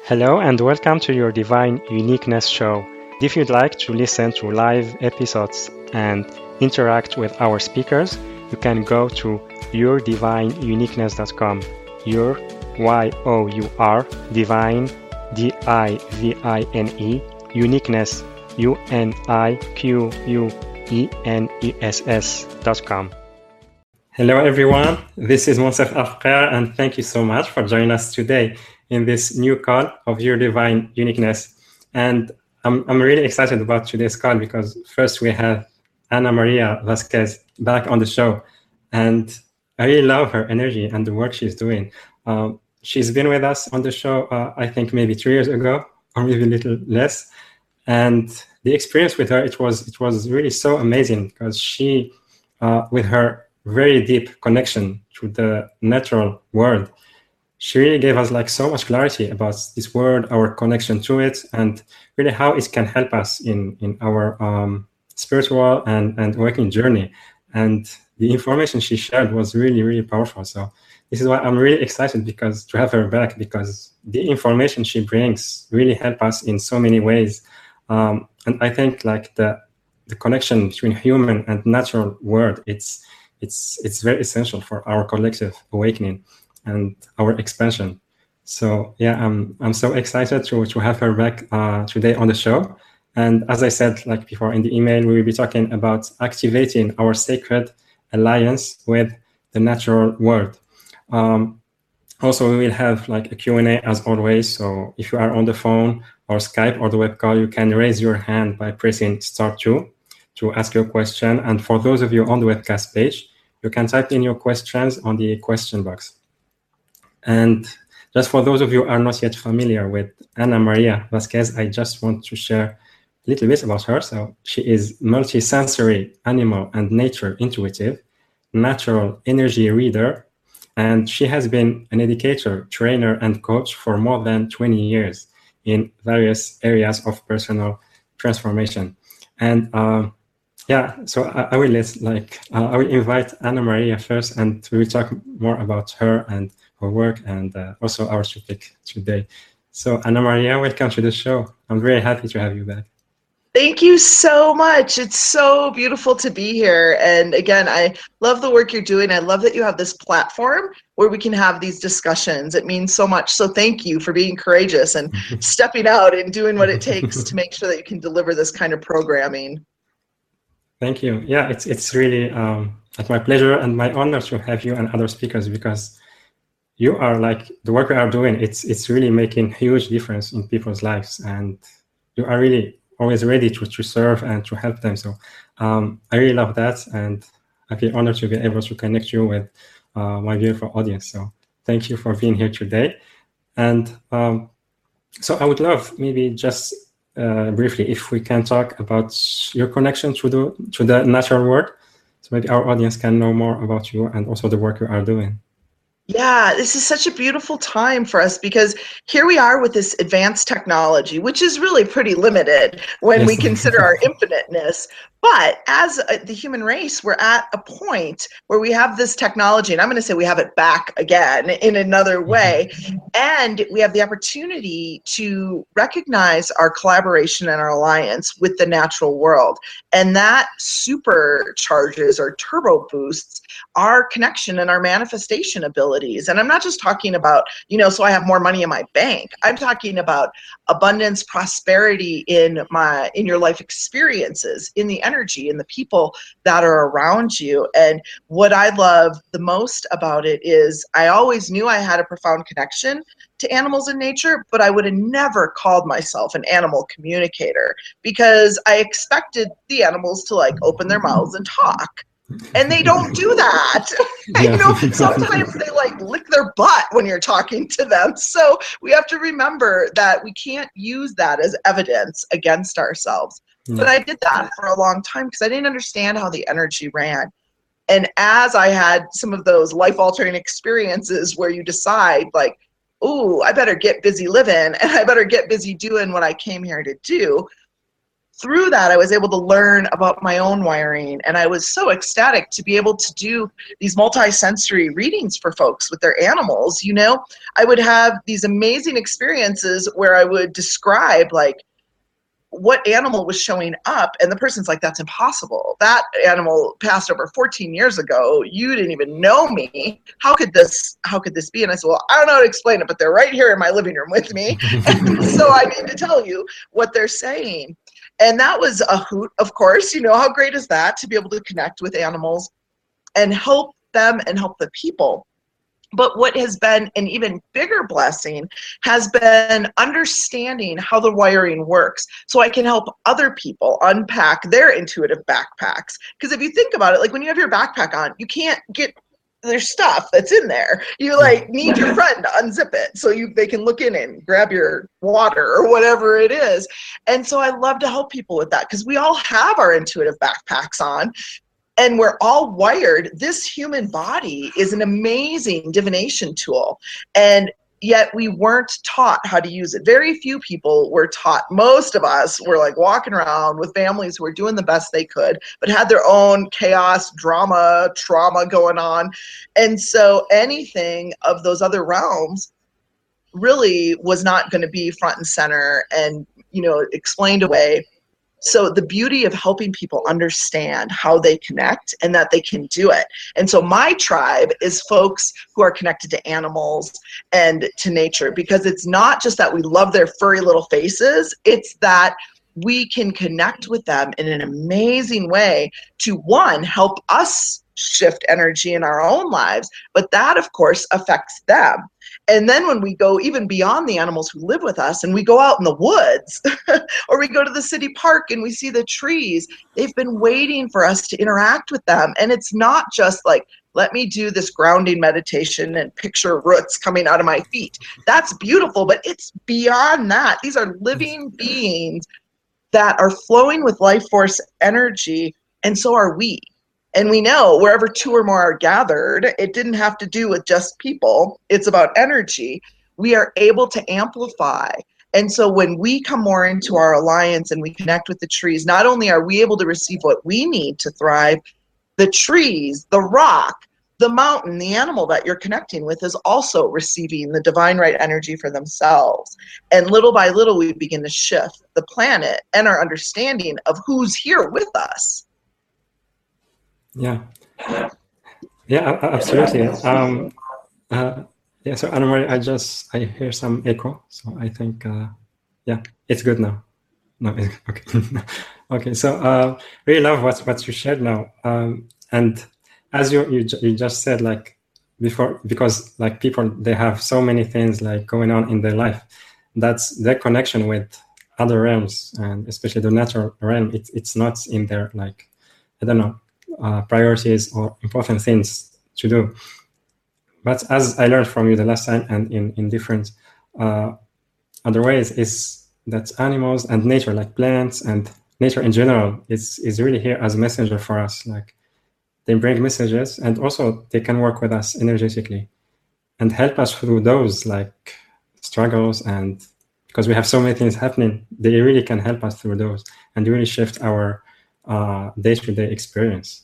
Hello and welcome to your Divine Uniqueness show. If you'd like to listen to live episodes and interact with our speakers, you can go to yourdivineuniqueness.com. Your Y-O-U-R, divine, D-I-V-I-N-E, uniqueness, UNIQUENESS.com. Hello everyone, this is Monsef Afkar and thank you so much for joining us today in this new call of Your Divine Uniqueness. And I'm really excited about today's call because first we have Ana Maria Vasquez back on the show. And I really love her energy and the work she's doing. She's been with us on the show, I think maybe 3 years ago, or maybe a little less. And the experience with her, it was really so amazing because she, with her very deep connection to the natural world, she really gave us like so much clarity about this world, our connection to it, and really how it can help us in our spiritual and working journey. And the information she shared was really, really powerful. So this is why I'm really excited because to have her back, because the information she brings really help us in so many ways. And I think like the connection between human and natural world, it's very essential for our collective awakening and our expansion. So yeah, I'm so excited to have her back today on the show. And as I said like before in the email, we will be talking about activating our sacred alliance with the natural world. Also, we will have like a Q&A as always. So if you are on the phone or Skype or the web call, you can raise your hand by pressing *2 to ask your question. And for those of you on the webcast page, you can type in your questions on the question box. And just for those of you who are not yet familiar with Ana Maria Vasquez, I just want to share a little bit about her. So she is multisensory, animal and nature intuitive, natural energy reader, and she has been an educator, trainer, and coach for more than 20 years in various areas of personal transformation. And yeah, so I will invite Ana Maria first, and we will talk more about her and her work, and also our topic today. So Ana Maria, welcome to the show. I'm very happy to have you back. Thank you so much. It's so beautiful to be here. And again, I love the work you're doing. I love that you have this platform where we can have these discussions. It means so much. So thank you for being courageous and stepping out and doing what it takes to make sure that you can deliver this kind of programming. Thank you. Yeah, it's really like my pleasure and my honor to have you and other speakers, because you are like the work we are doing. It's really making huge difference in people's lives, and you are really always ready to serve and to help them. So I really love that, and I feel honored to be able to connect you with my beautiful audience. So thank you for being here today. And so I would love maybe just briefly if we can talk about your connection to the natural world, so maybe our audience can know more about you and also the work you are doing. Yeah, this is such a beautiful time for us because here we are with this advanced technology, which is really pretty limited when we consider our infiniteness. But as the human race, we're at a point where we have this technology, and I'm going to say we have it back again in another way. And we have the opportunity to recognize our collaboration and our alliance with the natural world. And that supercharges or turbo boosts our connection and our manifestation abilities. And I'm not just talking about, so I have more money in my bank. I'm talking about abundance, prosperity in your life experiences, in the energy, in the people that are around you. And what I love the most about it is I always knew I had a profound connection to animals in nature, but I would have never called myself an animal communicator because I expected the animals to like open their mouths and talk. And they don't do that. Sometimes they like lick their butt when you're talking to them. So we have to remember that we can't use that as evidence against ourselves. Yeah. But I did that for a long time because I didn't understand how the energy ran. And as I had some of those life-altering experiences where you decide like, ooh, I better get busy living and I better get busy doing what I came here to do, through that, I was able to learn about my own wiring, and I was so ecstatic to be able to do these multi-sensory readings for folks with their animals. You know, I would have these amazing experiences where I would describe like what animal was showing up, and the person's like, that's impossible. That animal passed over 14 years ago. You didn't even know me. How could this be? And I said, well, I don't know how to explain it, but they're right here in my living room with me. And so I need to tell you what they're saying. And that was a hoot, of course. You know, how great is that to be able to connect with animals and help them and help the people. But what has been an even bigger blessing has been understanding how the wiring works so I can help other people unpack their intuitive backpacks. Because if you think about it, like when you have your backpack on, you can't get there's stuff that's in there. You like need your friend to unzip it so they can look in and grab your water or whatever it is. And so I love to help people with that because we all have our intuitive backpacks on. And we're all wired. This human body is an amazing divination tool. And yet we weren't taught how to use it. Very few people were taught. Most of us were like walking around with families who were doing the best they could, but had their own chaos, drama, trauma going on. And so anything of those other realms really was not going to be front and center and, you know, explained away. So the beauty of helping people understand how they connect and that they can do it. And so my tribe is folks who are connected to animals and to nature, because it's not just that we love their furry little faces, it's that we can connect with them in an amazing way to, one, help us shift energy in our own lives, but that of course affects them. And then when we go even beyond the animals who live with us and we go out in the woods or we go to the city park and we see the trees, they've been waiting for us to interact with them. And it's not just like, let me do this grounding meditation and picture roots coming out of my feet. That's beautiful, but it's beyond that. These are living beings that are flowing with life force energy, and so are we. And we know wherever two or more are gathered, it didn't have to do with just people. It's about energy. We are able to amplify. And so when we come more into our alliance and we connect with the trees, not only are we able to receive what we need to thrive, the trees, the rock, the mountain, the animal that you're connecting with is also receiving the divine right energy for themselves. And little by little, we begin to shift the planet and our understanding of who's here with us. Yeah, absolutely. Yeah, so Anna-Marie, I hear some echo, so I think, yeah, it's good now. No, okay. Okay, so really love what you shared now. And as you just said, like before, because like people, they have so many things like going on in their life, that's their connection with other realms, and especially the natural realm, it's not in their, like, I don't know, priorities or important things to do. But as I learned from you the last time, and in different other ways, is that animals and nature, like plants and nature in general, is really here as a messenger for us. Like they bring messages, and also they can work with us energetically and help us through those like struggles. And because we have so many things happening, they really can help us through those and really shift our day-to-day experience.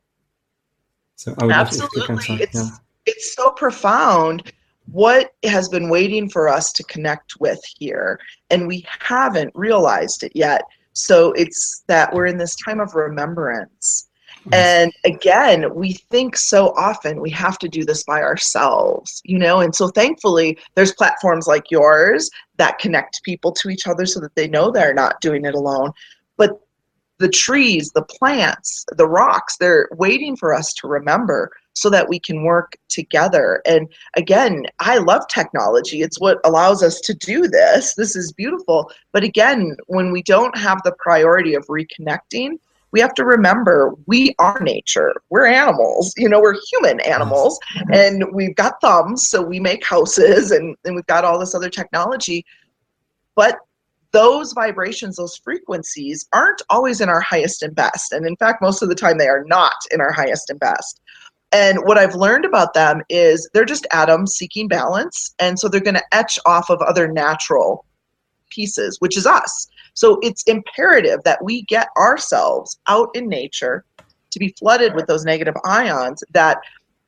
So I would absolutely. It's so profound what has been waiting for us to connect with here, and we haven't realized it yet. So it's that we're in this time of remembrance. Yes. And again, we think so often we have to do this by ourselves, you know, and so thankfully there's platforms like yours that connect people to each other so that they know they're not doing it alone. But the trees, the plants, the rocks, they're waiting for us to remember so that we can work together. And again, I love technology. It's what allows us to do this. This is beautiful. But again, when we don't have the priority of reconnecting, we have to remember we are nature. We're animals. You know, we're human animals. And we've got thumbs, so we make houses, and we've got all this other technology. But those vibrations, those frequencies aren't always in our highest and best. And in fact, most of the time they are not in our highest and best. And what I've learned about them is they're just atoms seeking balance. And so they're going to etch off of other natural pieces, which is us. So it's imperative that we get ourselves out in nature to be flooded with those negative ions that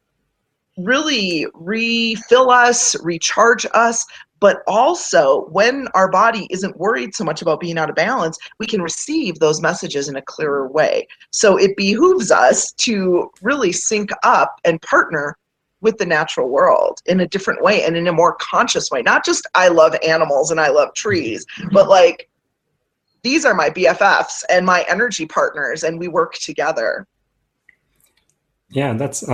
really refill us, recharge us, but also when our body isn't worried so much about being out of balance, we can receive those messages in a clearer way. So it behooves us to really sync up and partner with the natural world in a different way and in a more conscious way. Not just I love animals and I love trees, but like these are my BFFs and my energy partners, and we work together. Yeah, that's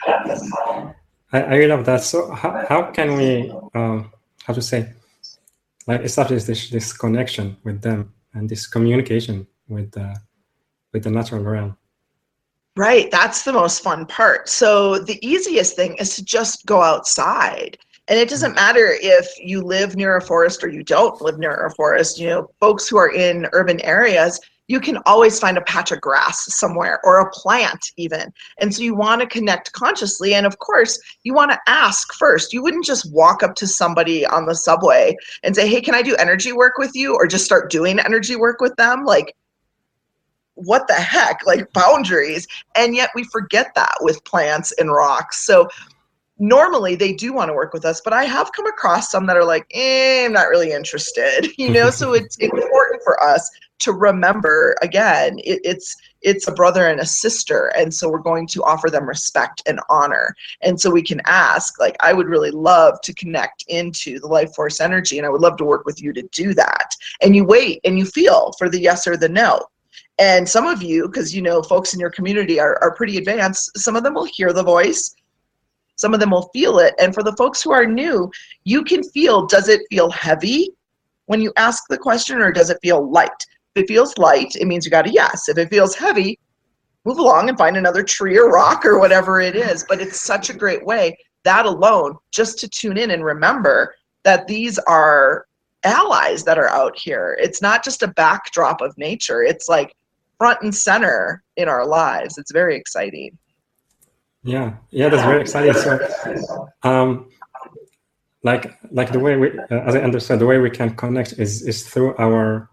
I really love that. So how can we how to say, like, establish this connection with them and this communication with the natural realm? Right, that's the most fun part. So the easiest thing is to just go outside. And it doesn't matter if you live near a forest or you don't live near a forest. You know, folks who are in urban areas, you can always find a patch of grass somewhere or a plant even. And so you want to connect consciously. And of course, you want to ask first. You wouldn't just walk up to somebody on the subway and say, hey, can I do energy work with you? Or just start doing energy work with them. Like, what the heck? Like, boundaries. And yet we forget that with plants and rocks. So normally they do want to work with us, but I have come across some that are like, I'm not really interested, you know. So it's important for us to remember, again, it's a brother and a sister, and so we're going to offer them respect and honor. And so we can ask, like, I would really love to connect into the life force energy, and I would love to work with you to do that. And you wait and you feel for the yes or the no. And some of you, because you know folks in your community are pretty advanced, some of them will hear the voice, some of them will feel it. And for the folks who are new, you can feel, does it feel heavy when you ask the question, or does it feel light? If it feels light, it means you got a yes. If it feels heavy, move along and find another tree or rock or whatever it is. But it's such a great way, that alone, just to tune in and remember that these are allies that are out here. It's not just a backdrop of nature. It's like front and center in our lives. It's very exciting. Yeah, that's very exciting. So, like the way we, as I understand, the way we can connect is through our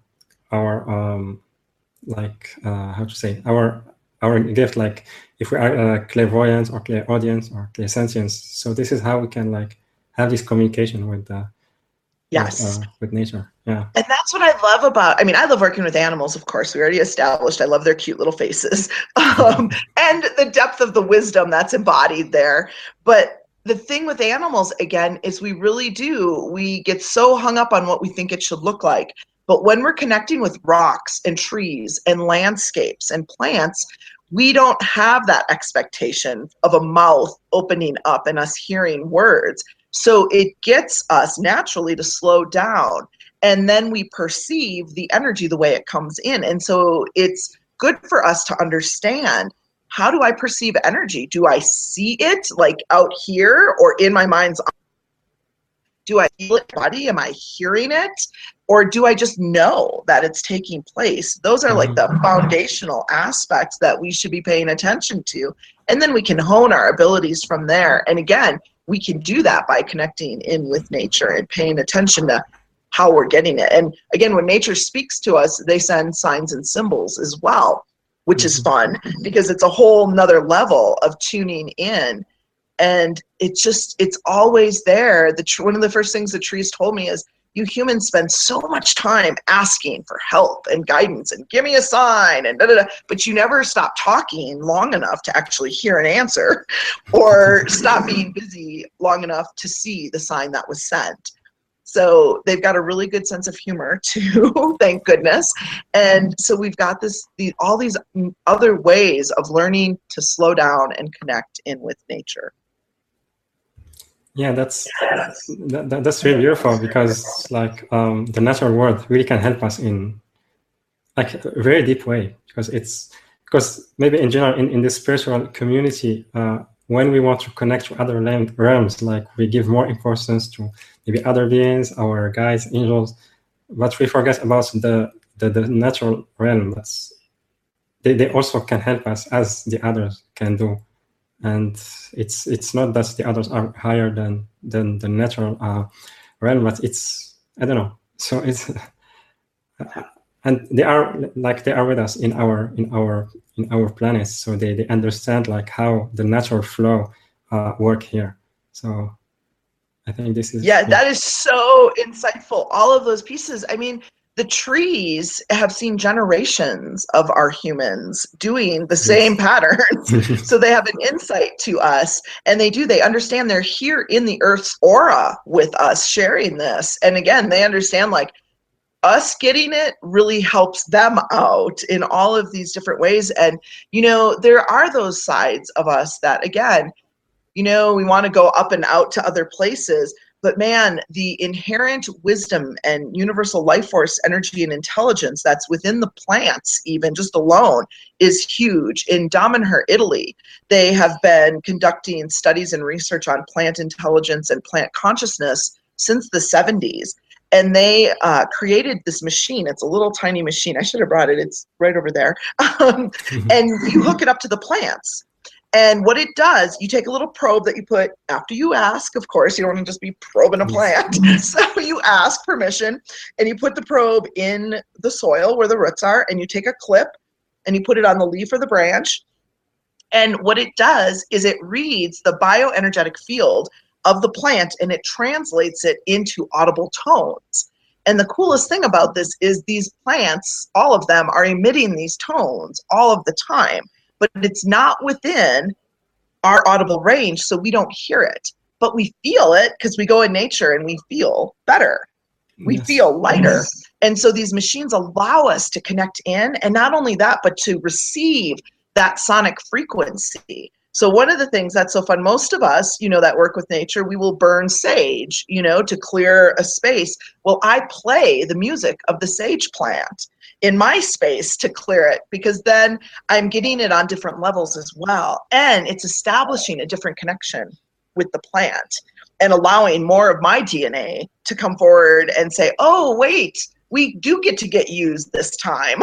like how to say, our gift. Like if we are clairvoyance or clairaudience or clairsentience. So this is how we can like have this communication with Yes. With nature. Yeah. And that's what I love about, I mean, I love working with animals, of course. We already established I love their cute little faces and the depth of the wisdom that's embodied there. But the thing with animals, again, is we get so hung up on what we think it should look like. But when we're connecting with rocks and trees and landscapes and plants, we don't have that expectation of a mouth opening up and us hearing words. So it gets us naturally to slow down, and then we perceive the energy the way it comes in. And so it's good for us to understand, how do I perceive energy? Do I see it like out here or in my mind's eye? Do I feel it in my body? Am I hearing it? Or do I just know that it's taking place? Those are like the foundational aspects that we should be paying attention to. And then we can hone our abilities from there. And again, we can do that by connecting in with nature and paying attention to how we're getting it. And again, when nature speaks to us, they send signs and symbols as well, which is fun because it's a whole nother level of tuning in. And it's always there. One of the first things the trees told me is, you humans spend so much time asking for help and guidance and give me a sign and da-da-da, but you never stop talking long enough to actually hear an answer or stop being busy long enough to see the sign that was sent. So they've got a really good sense of humor too, thank goodness. And so we've got all these other ways of learning to slow down and connect in with nature. Yeah, that's really beautiful, because like the natural world really can help us in like a very deep way, because maybe in general in the spiritual community, when we want to connect to other realms, like we give more importance to maybe other beings, our guides, angels, but we forget about the natural realm. They also can help us as the others can do. And it's not that the others are higher than the natural realm, but it's, I don't know, so it's and they are with us in our planets, so they understand like how the natural flow work here. So I think this is that is so insightful. All of those pieces. I mean, the trees have seen generations of our humans doing the same patterns. So they have an insight to us, and they understand they're here in the Earth's aura with us, sharing this. And again, they understand like us getting it really helps them out in all of these different ways. And, there are those sides of us that, again, we want to go up and out to other places. But man, the inherent wisdom and universal life force energy and intelligence that's within the plants, even just alone, is huge. In Damanhur, Italy, they have been conducting studies and research on plant intelligence and plant consciousness since the 70s. And they created this machine. It's a little tiny machine. I should have brought it. It's right over there. And you hook it up to the plants. And what it does, you take a little probe that you put, after you ask, of course, you don't want to just be probing a plant. So you ask permission, and you put the probe in the soil where the roots are, and you take a clip, and you put it on the leaf or the branch. And what it does is it reads the bioenergetic field of the plant, and it translates it into audible tones. And the coolest thing about this is these plants, all of them, are emitting these tones all of the time. But it's not within our audible range, so we don't hear it. But we feel it because we go in nature and we feel better. We feel lighter. And so these machines allow us to connect in, and not only that, but to receive that sonic frequency. So one of the things that's so fun, most of us, that work with nature, we will burn sage, to clear a space. Well, I play the music of the sage plant in my space to clear it, because then I'm getting it on different levels as well. And it's establishing a different connection with the plant and allowing more of my DNA to come forward and say, oh, wait, we do get to get used this time.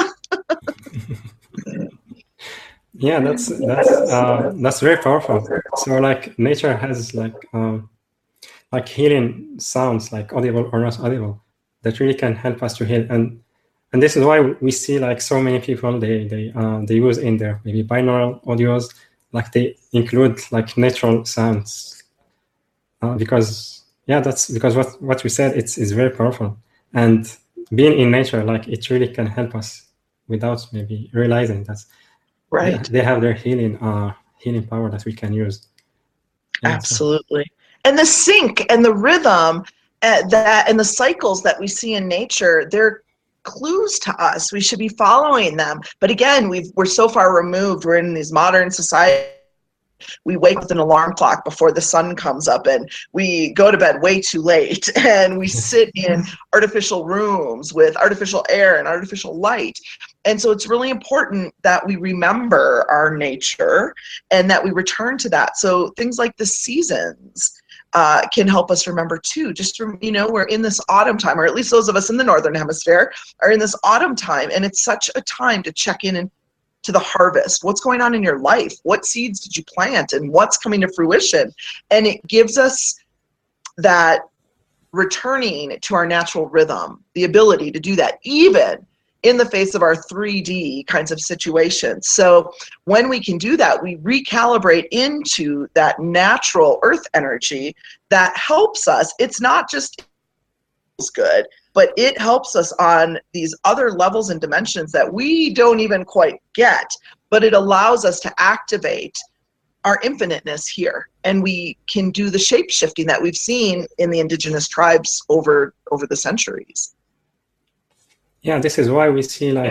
Yeah, that's very powerful. So like nature has like healing sounds, like audible or not audible, that really can help us to heal. And this is why we see like so many people they use in their maybe binaural audios, like they include like natural sounds, because that's because what we said, it's very powerful. And being in nature, like it really can help us without maybe realizing that. Right. They have their healing power that we can use. Absolutely. And the sync and the rhythm and the cycles that we see in nature, they're clues to us. We should be following them. But again, we're so far removed. We're in these modern society. We wake up with an alarm clock before the sun comes up, and we go to bed way too late, and we sit in artificial rooms with artificial air and artificial light. And so it's really important that we remember our nature and that we return to that. So things like the seasons can help us remember too. Just we're in this autumn time, or at least those of us in the northern hemisphere are in this autumn time, and it's such a time to check in and to the harvest. What's going on in your life? What seeds did you plant, and what's coming to fruition? And it gives us that returning to our natural rhythm, the ability to do that, even in the face of our 3D kinds of situations. So when we can do that, we recalibrate into that natural earth energy that helps us. It's not just good, but it helps us on these other levels and dimensions that we don't even quite get, but it allows us to activate our infiniteness here, and we can do the shape shifting that we've seen in the indigenous tribes over the centuries. Yeah, this is why we see like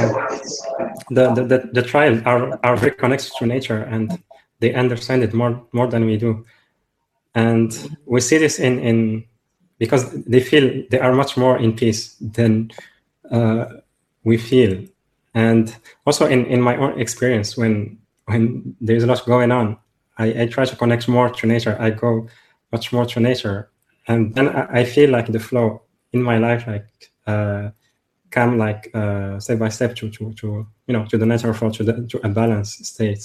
the tribes are very connected to nature, and they understand it more than we do. And we see this in because they feel they are much more in peace than we feel. And also in my own experience, when there's a lot going on, I try to connect more to nature. I go much more to nature, and then I feel like the flow in my life, like come like step by step to the natural flow, to a balanced state.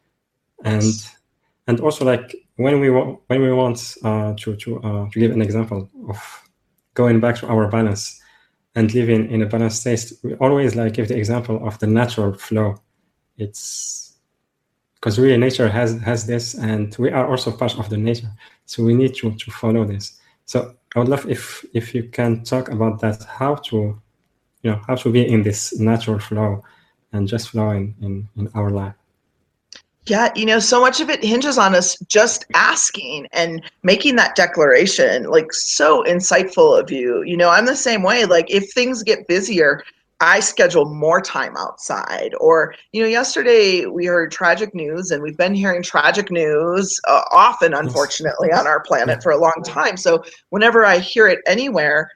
And also like when we want to give an example of going back to our balance, and living in a balanced state. We always like give the example of the natural flow. It's because really nature has this, and we are also part of the nature. So we need to follow this. So I would love if you can talk about that, how to be in this natural flow and just flowing in our life. Yeah, so much of it hinges on us just asking and making that declaration. Like, so insightful of you. I'm the same way. Like, if things get busier, I schedule more time outside. Or, yesterday we heard tragic news, and we've been hearing tragic news often, unfortunately, on our planet for a long time. So whenever I hear it anywhere,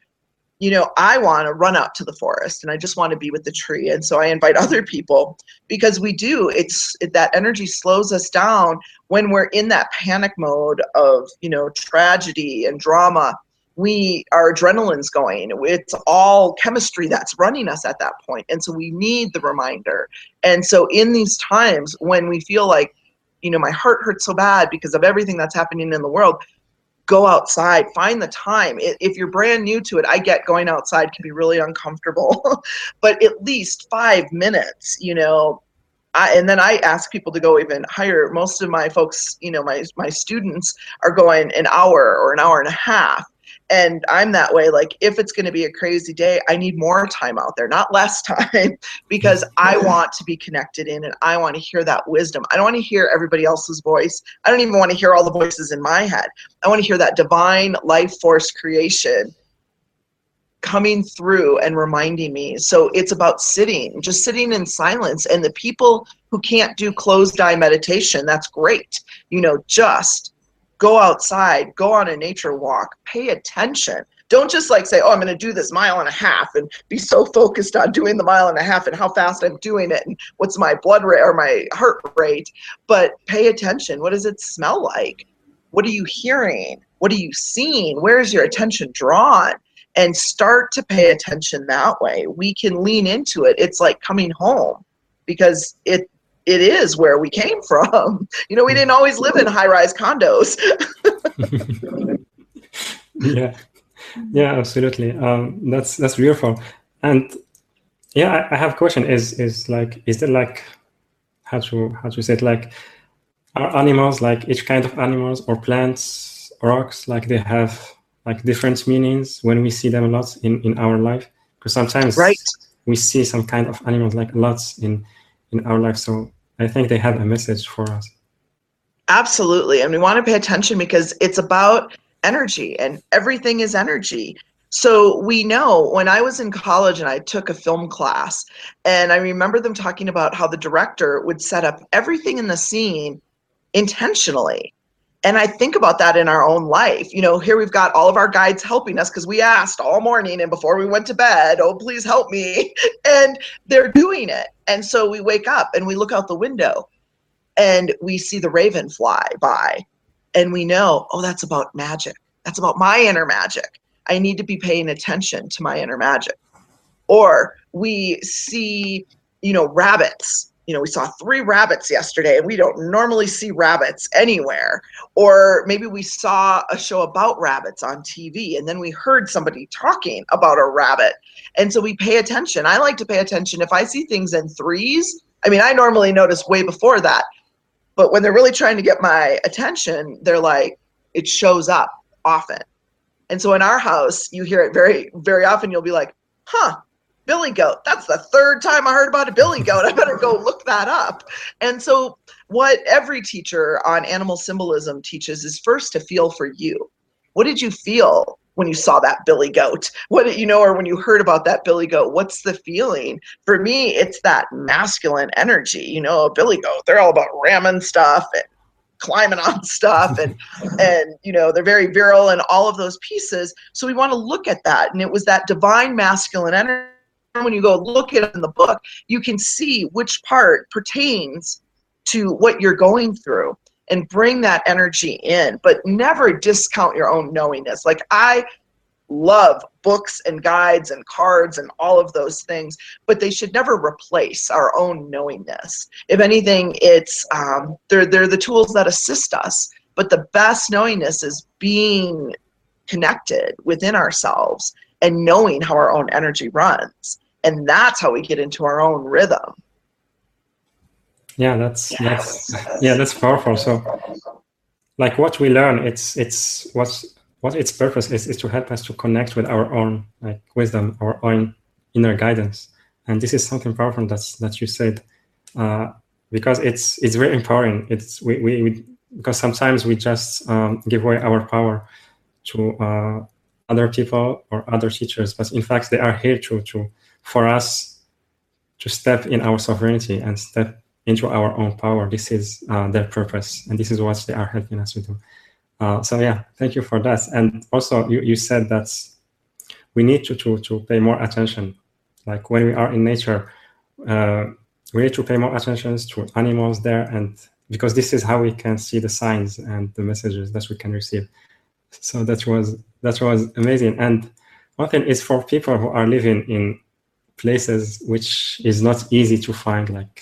I want to run out to the forest, and I just want to be with the tree. And so I invite other people, because that energy slows us down when we're in that panic mode of, tragedy and drama. Our adrenaline's going. It's all chemistry that's running us at that point. And so we need the reminder. And so in these times when we feel like, my heart hurts so bad because of everything that's happening in the world, go outside, find the time. If you're brand new to it, I get going outside can be really uncomfortable, but at least 5 minutes, and then I ask people to go even higher. Most of my folks, my students are going an hour or an hour and a half. And I'm that way. Like, if it's going to be a crazy day, I need more time out there, not less time, because I want to be connected in, and I want to hear that wisdom. I don't want to hear everybody else's voice. I don't even want to hear all the voices in my head. I want to hear that divine life force creation coming through and reminding me. So it's about just sitting in silence. And the people who can't do closed eye meditation, that's great. Just go outside, go on a nature walk, pay attention. Don't just say, oh, I'm going to do this 1.5 miles and be so focused on doing the 1.5 miles and how fast I'm doing it and what's my blood rate or my heart rate. But pay attention. What does it smell like? What are you hearing? What are you seeing? Where is your attention drawn? And start to pay attention that way. We can lean into it. It's like coming home, because it is where we came from. We didn't always live in high-rise condos. Yeah, absolutely. That's beautiful. And yeah, I have a question. Is there like, how to say it, like, are animals, like each kind of animals or plants, rocks, like they have like different meanings when we see them a lot in our life? Because sometimes we see some kind of animals like lots in our life. So I think they have a message for us. Absolutely. And we want to pay attention because it's about energy, and everything is energy. So we know, when I was in college and I took a film class, and I remember them talking about how the director would set up everything in the scene intentionally. And I think about that in our own life. Here we've got all of our guides helping us because we asked all morning and before we went to bed, oh, please help me. And they're doing it. And so we wake up and we look out the window and we see the raven fly by, and we know, oh, that's about magic. That's about my inner magic. I need to be paying attention to my inner magic. Or we see, rabbits. We saw 3 rabbits yesterday, and we don't normally see rabbits anywhere. Or maybe we saw a show about rabbits on TV, and then we heard somebody talking about a rabbit. And so we pay attention. I like to pay attention. If I see things in 3s, I normally notice way before that. But when they're really trying to get my attention, they're like, it shows up often. And so in our house, you hear it very, very often. You'll be like, billy goat. That's the 3rd time I heard about a billy goat. I better go look that up. And so what every teacher on animal symbolism teaches is first to feel for you. What did you feel when you saw that billy goat? What did or when you heard about that billy goat? What's the feeling? For me, it's that masculine energy. A billy goat, they're all about ramming stuff and climbing on stuff, and they're very virile and all of those pieces. So we want to look at that. And it was that divine masculine energy. When you go look at it in the book, you can see which part pertains to what you're going through and bring that energy in, but never discount your own knowingness. Like, I love books and guides and cards and all of those things, but they should never replace our own knowingness. If anything, it's they're the tools that assist us, but the best knowingness is being connected within ourselves and knowing how our own energy runs. And that's how we get into our own rhythm. Yeah, that's powerful. So like what we learn, it's what its purpose is to help us to connect with our own like wisdom, our own inner guidance. And this is something powerful that you said, because it's very empowering. It's we because sometimes we just give away our power to other people or other teachers, but in fact they are here to for us to step in our sovereignty and step into our own power. This is their purpose, and this is what they are helping us to do. So yeah, thank you for that. And also you said that we need to pay more attention. Like when we are in nature, we need to pay more attention to animals there, and because this is how we can see the signs and the messages that we can receive. So that was amazing. And one thing is for people who are living in places which is not easy to find, like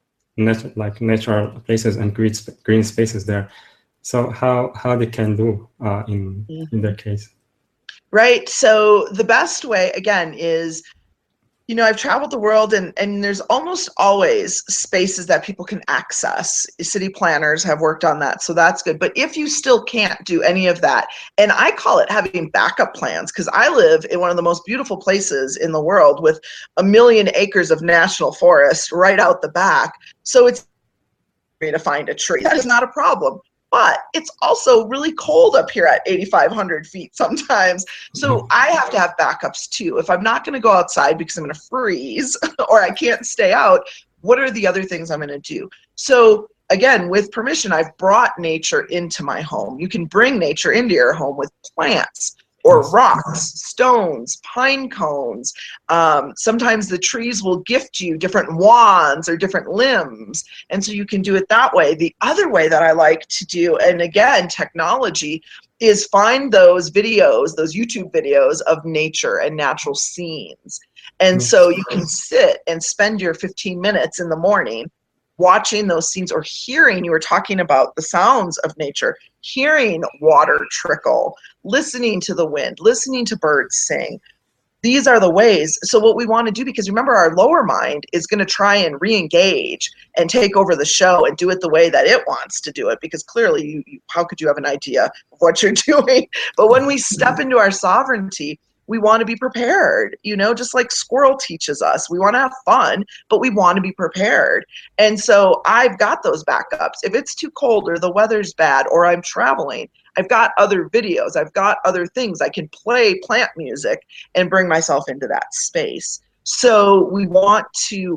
natural places and green spaces there. So how they can do in their case? Right. So the best way, again, is, you know, I've traveled the world, and there's almost always spaces that people can access. City planners have worked on that, so that's good. But if you still can't do any of that, and I call it having backup plans, because I live in one of the most beautiful places in the world with 1 million acres of national forest right out the back. So it's me to find a tree. That is not a problem. But it's also really cold up here at 8,500 feet sometimes. So I have to have backups too. If I'm not going to go outside because I'm going to freeze or I can't stay out, what are the other things I'm going to do? So again, with permission, I've brought nature into my home. You can bring nature into your home with plants or rocks, stones, pine cones. Sometimes the trees will gift you different wands or different limbs. And so you can do it that way. The other way that I like to do, and again, technology, is find those videos, those YouTube videos of nature and natural scenes. And so you can sit and spend your 15 minutes in the morning watching those scenes, or hearing, you were talking about the sounds of nature, hearing water trickle, listening to the wind, listening to birds sing. These are the ways. So what we want to do, because remember, our lower mind is going to try and re-engage and take over the show and do it the way that it wants to do it, because clearly how could you have an idea of what you're doing? But when we step into our sovereignty, we want to be prepared, you know, just like Squirrel teaches us. We want to have fun, but we want to be prepared. And so I've got those backups. If it's too cold or the weather's bad or I'm traveling, I've got other videos. I've got other things. I can play plant music and bring myself into that space. So we want to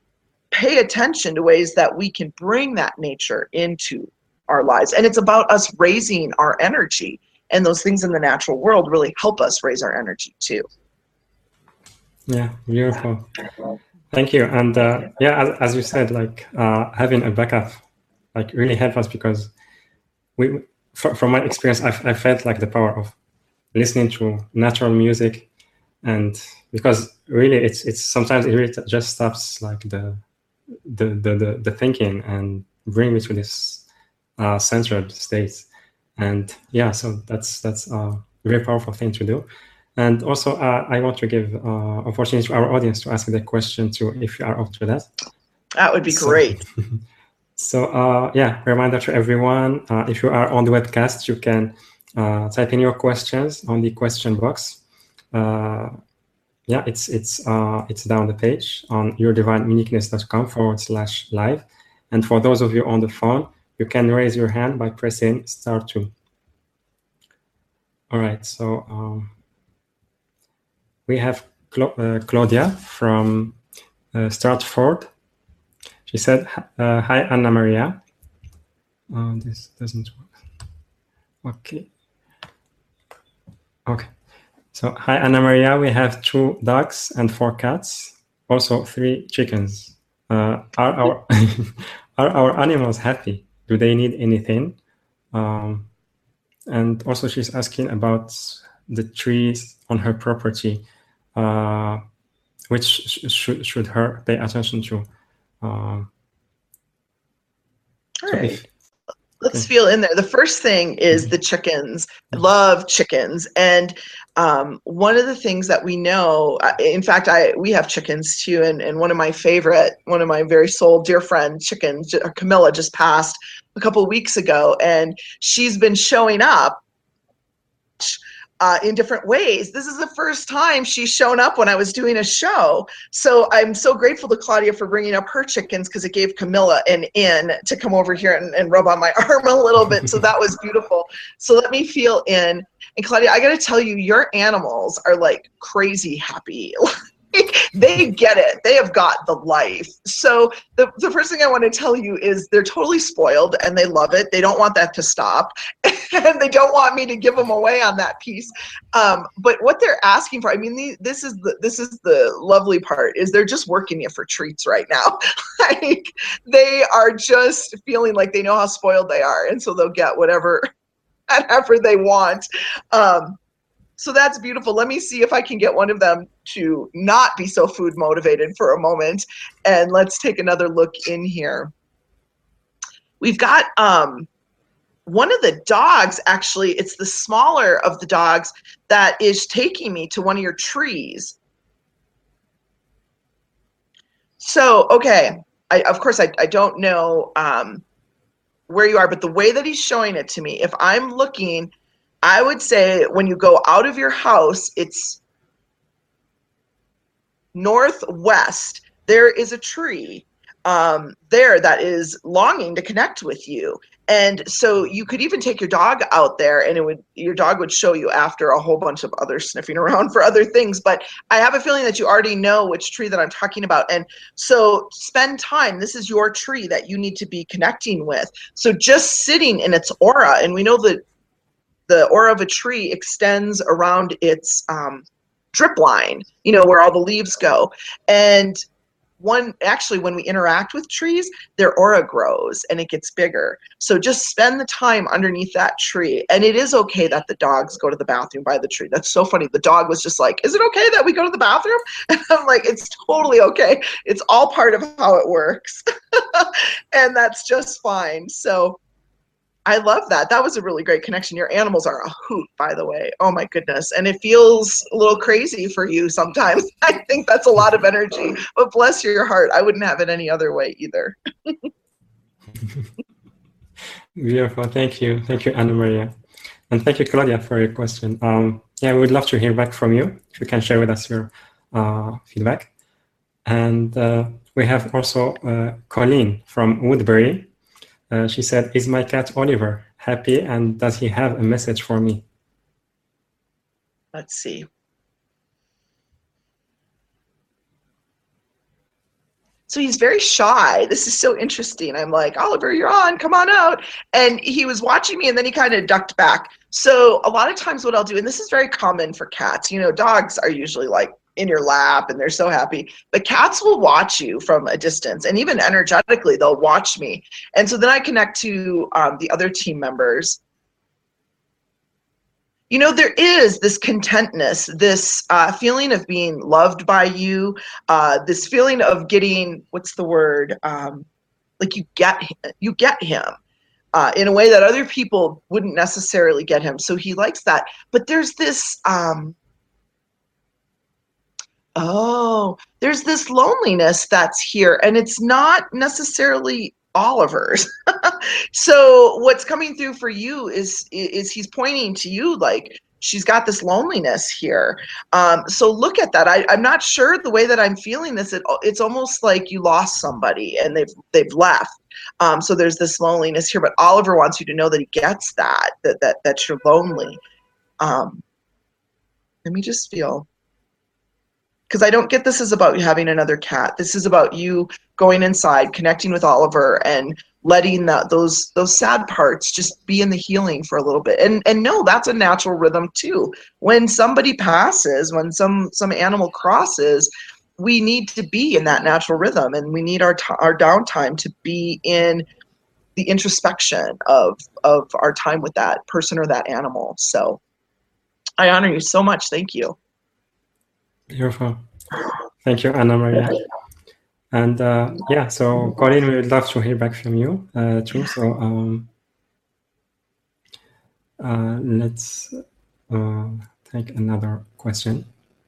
pay attention to ways that we can bring that nature into our lives. And it's about us raising our energy. And those things in the natural world really help us raise our energy too. Yeah, beautiful. Thank you. And yeah, as you said, like having a backup, like really help us, because from my experience, I felt like the power of listening to natural music, and because really it's sometimes it really just stops like the thinking and bring me to this centered state. And yeah, so that's a very powerful thing to do. And also, I want to give opportunity to our audience to ask the question too, if you are up to that. That would be great. So yeah, reminder to everyone, if you are on the webcast, you can type in your questions on the question box. Yeah, it's down the page on yourdivineuniqueness.com/live. And for those of you on the phone, you can raise your hand by pressing *2. All right, so we have Claudia from Stratford. She said, hi, Anna Maria. This doesn't work. Okay. So, hi, Anna Maria. We have 2 dogs and 4 cats, also 3 chickens. Are our are our animals happy? Do they need anything? And also she's asking about the trees on her property, which should her pay attention to. All right. Let's feel in there. The first thing is the chickens. I love chickens. And one of the things that we know, in fact, we have chickens too, and one of my very soul dear friend chickens, Camilla, just passed a couple of weeks ago, and she's been showing up in different ways. This is the first time she's shown up when I was doing a show. So I'm so grateful to Claudia for bringing up her chickens, because it gave Camilla an in to come over here and rub on my arm a little bit. So that was beautiful. So let me feel in. And Claudia, I got to tell you, your animals are like crazy happy. They get it. They have got the life. So the first thing I want to tell you is they're totally spoiled and they love it. They don't want that to stop. And they don't want me to give them away on that piece. But what they're asking for, I mean, this is the lovely part, is they're just working you for treats right now. Like, they are just feeling like they know how spoiled they are. And so they'll get whatever they want. So that's beautiful. Let me see if I can get one of them to not be so food motivated for a moment. And let's take another look in here. We've got one of the dogs, actually, it's the smaller of the dogs that is taking me to one of your trees. So, okay, of course, I don't know where you are, but the way that he's showing it to me, if I'm looking, I would say when you go out of your house, it's northwest. There is a tree there that is longing to connect with you. And so you could even take your dog out there, and your dog would show you after a whole bunch of other sniffing around for other things. But I have a feeling that you already know which tree that I'm talking about. And so spend time. This is your tree that you need to be connecting with. So just sitting in its aura, and we know that the aura of a tree extends around its drip line, where all the leaves go. And when we interact with trees, their aura grows and it gets bigger. So just spend the time underneath that tree. And it is okay that the dogs go to the bathroom by the tree. That's so funny. The dog was just like, is it okay that we go to the bathroom? And I'm like, it's totally okay. It's all part of how it works. And that's just fine. So I love that. That was a really great connection. Your animals are a hoot, by the way. Oh my goodness. And it feels a little crazy for you sometimes. I think that's a lot of energy, but bless your heart. I wouldn't have it any other way either. Beautiful. Thank you. Thank you, Anna Maria. And thank you, Claudia, for your question. Yeah, we would love to hear back from you. If you can share with us your feedback. And we have also Colleen from Woodbury. She said, is my cat Oliver happy, and does he have a message for me? Let's see. So he's very shy. This is so interesting. I'm like, Oliver, you're on, come on out. And he was watching me, and then he kind of ducked back. So a lot of times what I'll do, and this is very common for cats, dogs are usually like in your lap and they're so happy, but cats will watch you from a distance, and even energetically they'll watch me. And so then I connect to the other team members. There is this contentness, this feeling of being loved by you, this feeling of getting, what's the word, like you get him in a way that other people wouldn't necessarily get him. So he likes that. But there's this there's this loneliness that's here, and it's not necessarily Oliver's. So what's coming through for you is he's pointing to you like she's got this loneliness here. So look at that. I'm not sure the way that I'm feeling this. It's almost like you lost somebody and they've left. So there's this loneliness here, but Oliver wants you to know that he gets that you're lonely. Let me just feel. Because I don't get this is about you having another cat. This is about you going inside, connecting with Oliver, and letting those sad parts just be in the healing for a little bit. And no, that's a natural rhythm too. When somebody passes, when some animal crosses, we need to be in that natural rhythm, and we need our downtime to be in the introspection of our time with that person or that animal. So I honor you so much. Thank you. Beautiful. Thank you, Anna Maria. And yeah, so Colleen, we would love to hear back from you too. So let's take another question.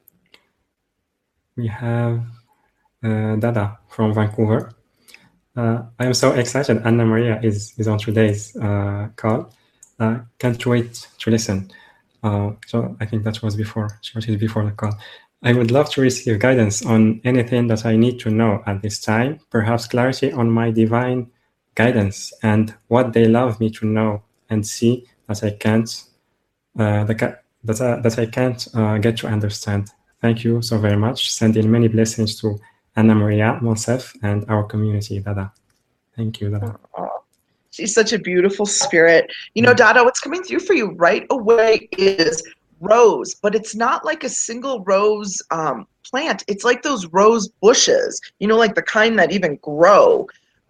We have Dada from Vancouver. I am so excited Anna Maria is on today's call. Can't wait to listen. So I think that was before, she wrote it before the call. I would love to receive guidance on anything that I need to know at this time, perhaps clarity on my divine guidance and what they love me to know and see that I can't that I can't get to understand. Thank you so very much. Sending many blessings to Anna Maria, Monsef, and our community, Dada. Thank you, Dada. She's such a beautiful spirit. You know, Dada, what's coming through for you right away is rose, but it's not like a single rose plant. It's like those rose bushes, you know, like the kind that even grow.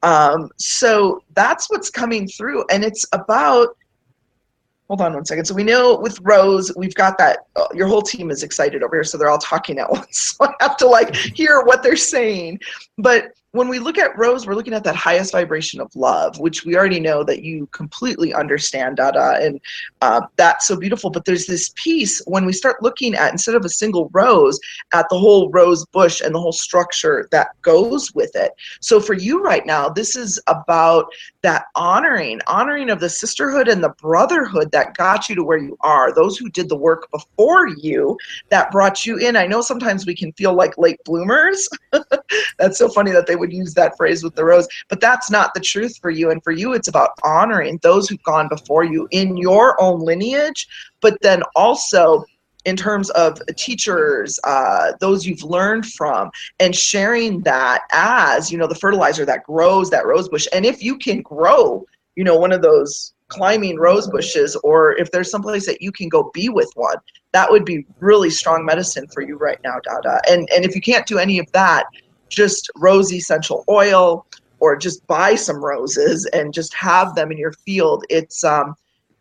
So that's what's coming through. And it's about, hold on one second. So we know with rose, we've got that, your whole team is excited over here. So they're all talking at once. So I have to like hear what they're saying. But when we look at rose, we're looking at that highest vibration of love, which we already know that you completely understand, Dada, and that's so beautiful. But there's this piece when we start looking at, instead of a single rose, at the whole rose bush and the whole structure that goes with it. So for you right now, this is about that honoring of the sisterhood and the brotherhood that got you to where you are, those who did the work before you that brought you in. I know sometimes we can feel like late bloomers. That's so funny that they would use that phrase with the rose, but that's not the truth for you. And for you, it's about honoring those who've gone before you in your own lineage, but then also in terms of teachers, those you've learned from, and sharing that as, you know, the fertilizer that grows that rose bush. And if you can grow, you know, one of those climbing rose bushes, or if there's someplace that you can go be with one, that would be really strong medicine for you right now, Dada. And if you can't do any of that, just rose essential oil, or just buy some roses and just have them in your field. It's a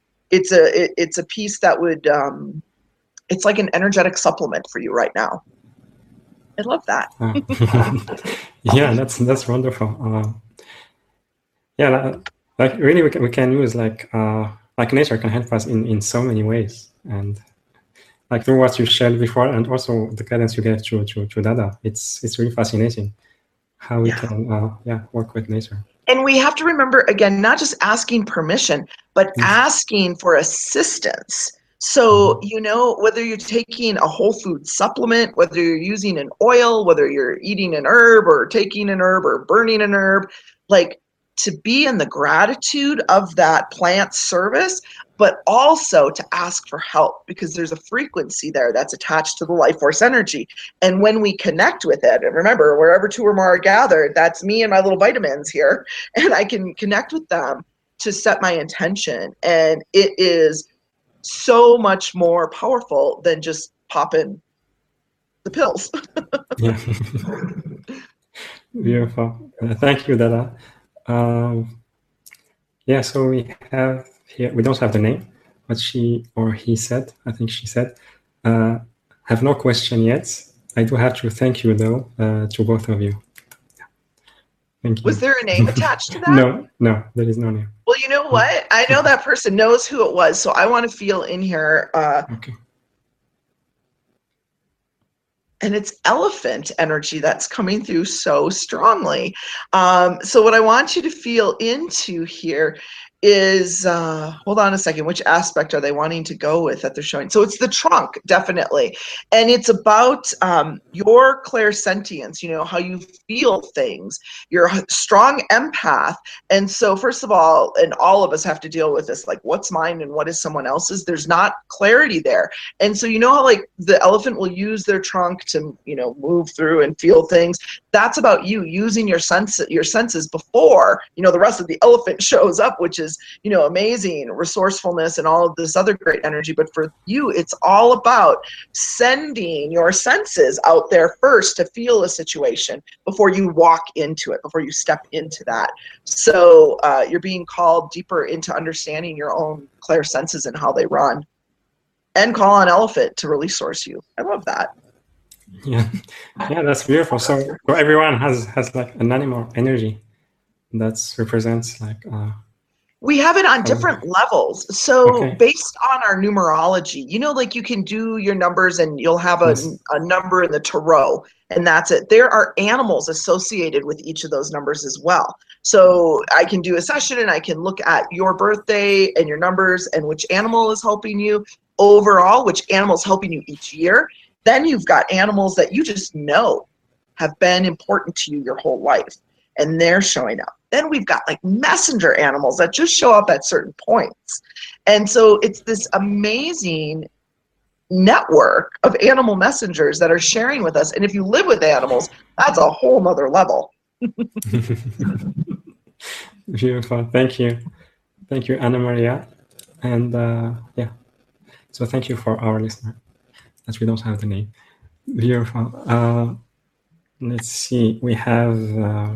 piece that would, it's like an energetic supplement for you right now. I love that. Yeah, that's wonderful. Yeah, like really we can use like nature can help us in so many ways, and like through what you shared before, and also the guidance you gave to Dada. It's really fascinating how we can work with nature. And we have to remember, again, not just asking permission, but asking for assistance. So, you know, whether you're taking a whole food supplement, whether you're using an oil, whether you're eating an herb or taking an herb or burning an herb, like to be in the gratitude of that plant service, but also to ask for help, because there's a frequency there that's attached to the life force energy. And when we connect with it, and remember, wherever two or more are gathered, that's me and my little vitamins here, and I can connect with them to set my intention. And it is so much more powerful than just popping the pills. Yeah. Beautiful. Thank you, Dada. Yeah, so we have here, we don't have the name, but she or he said, I think she said, have no question yet. I do have to thank you though, to both of you. Thank you. Was there a name attached to that? No, there is no name. Well, you know what? I know that person knows who it was, so I want to feel in here. Okay. And it's elephant energy that's coming through so strongly. So what I want you to feel into here is, hold on a second, which aspect are they wanting to go with that they're showing? So it's the trunk, definitely. And it's about your clairsentience, you know, how you feel things. You're a strong empath. And so first of all, and all of us have to deal with this, like what's mine and what is someone else's? There's not clarity there. And so you know how like the elephant will use their trunk to, you know, move through and feel things? That's about you using your senses before, you know, the rest of the elephant shows up, which is, you know, amazing resourcefulness and all of this other great energy. But for you, it's all about sending your senses out there first to feel a situation before you walk into it, before you step into that. So you're being called deeper into understanding your own clairsenses and how they run, and call on elephant to really source you. I love that. Yeah, that's beautiful. So everyone has like an animal energy that represents like We have it on different levels. So Okay. based on our numerology, like you can do your numbers and you'll have a Yes. number in the tarot, and that's it. There are animals associated with each of those numbers as well. So I can do a session and I can look at your birthday and your numbers and which animal is helping you overall, which animal is helping you each year. Then you've got animals that you just know have been important to you your whole life, and they're showing up. Then we've got like messenger animals that just show up at certain points. And so it's this amazing network of animal messengers that are sharing with us. And if you live with animals, that's a whole nother level. Beautiful. Thank you. Thank you, Anna Maria. And yeah, so thank you for our listener, as we don't have the name. Beautiful. Let's see. We have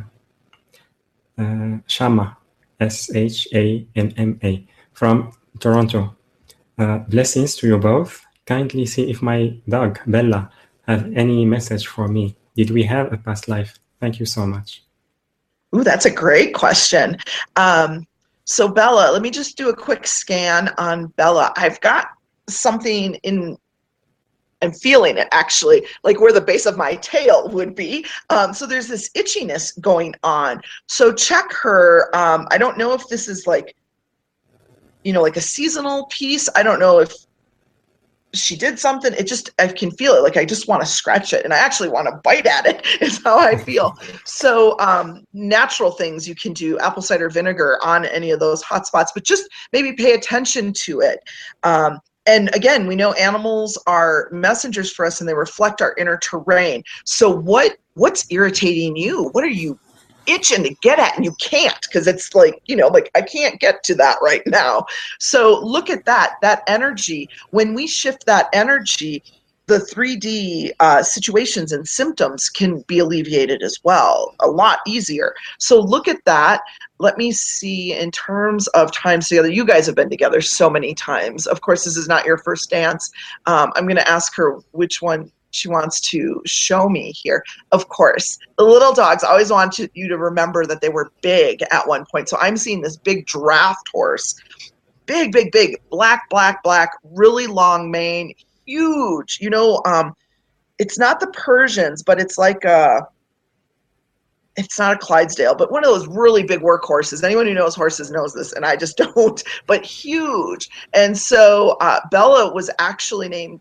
Shama, Shamma, from Toronto. Blessings to you both. Kindly see if my dog, Bella, have any message for me. Did we have a past life? Thank you so much. Ooh, that's a great question. So Bella, let me just do a quick scan on Bella. I've got something in, I'm feeling it actually, like where the base of my tail would be. So there's this itchiness going on. So check her. I don't know if this is like, like a seasonal piece. I don't know if she did something. It just, I can feel it. Like I just want to scratch it and I actually want to bite at it is how I feel. So natural things you can do, apple cider vinegar on any of those hot spots, but just maybe pay attention to it. And again, we know animals are messengers for us and they reflect our inner terrain. So what's irritating you? What are you itching to get at and you can't, because it's like, like I can't get to that right now. So look at that energy. When we shift that energy, the 3D situations and symptoms can be alleviated as well, a lot easier. So look at that. Let me see, in terms of times together, you guys have been together so many times. Of course, this is not your first dance. I'm going to ask her which one she wants to show me here. Of course, the little dogs always want you to remember that they were big at one point. So I'm seeing this big draft horse, big, black, really long mane, huge. It's not the Persians, but it's like it's not a Clydesdale, but one of those really big workhorses. Anyone who knows horses knows this, and I just don't, but huge. And so Bella was actually named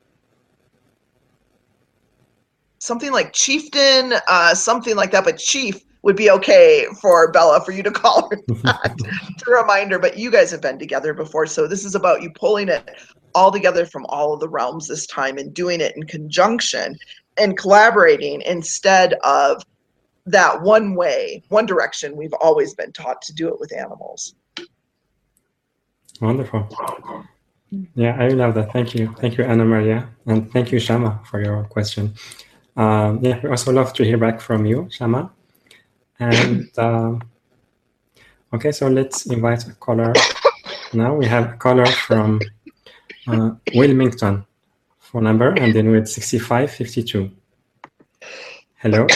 something like Chieftain, something like that, but Chief would be okay for Bella, for you to call her that. It's a reminder, but you guys have been together before, so this is about you pulling it all together from all of the realms this time and doing it in conjunction and collaborating instead of that one way, one direction we've always been taught to do it with animals. Wonderful. Yeah, I love that. Thank you. Thank you, Anna Maria. And thank you, Shama, for your question. Yeah, we also love to hear back from you, Shama. And okay, so let's invite a caller. Now we have a caller from Wilmington, phone number, and then with 6552. Hello.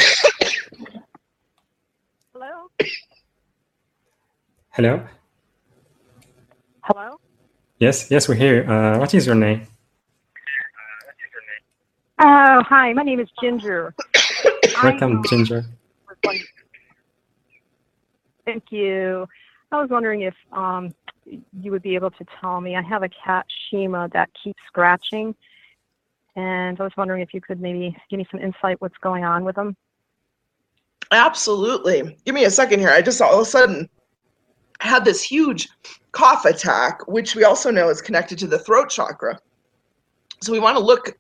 Hello. Hello. Hello. Yes, we hear you. What is your name? Oh, hi. My name is Ginger. Welcome, Ginger. Thank you. I was wondering if you would be able to tell me. I have a cat, Shima, that keeps scratching, and I was wondering if you could maybe give me some insight what's going on with him. Absolutely. Give me a second here. I just all of a sudden had this huge cough attack, which we also know is connected to the throat chakra. So we want to look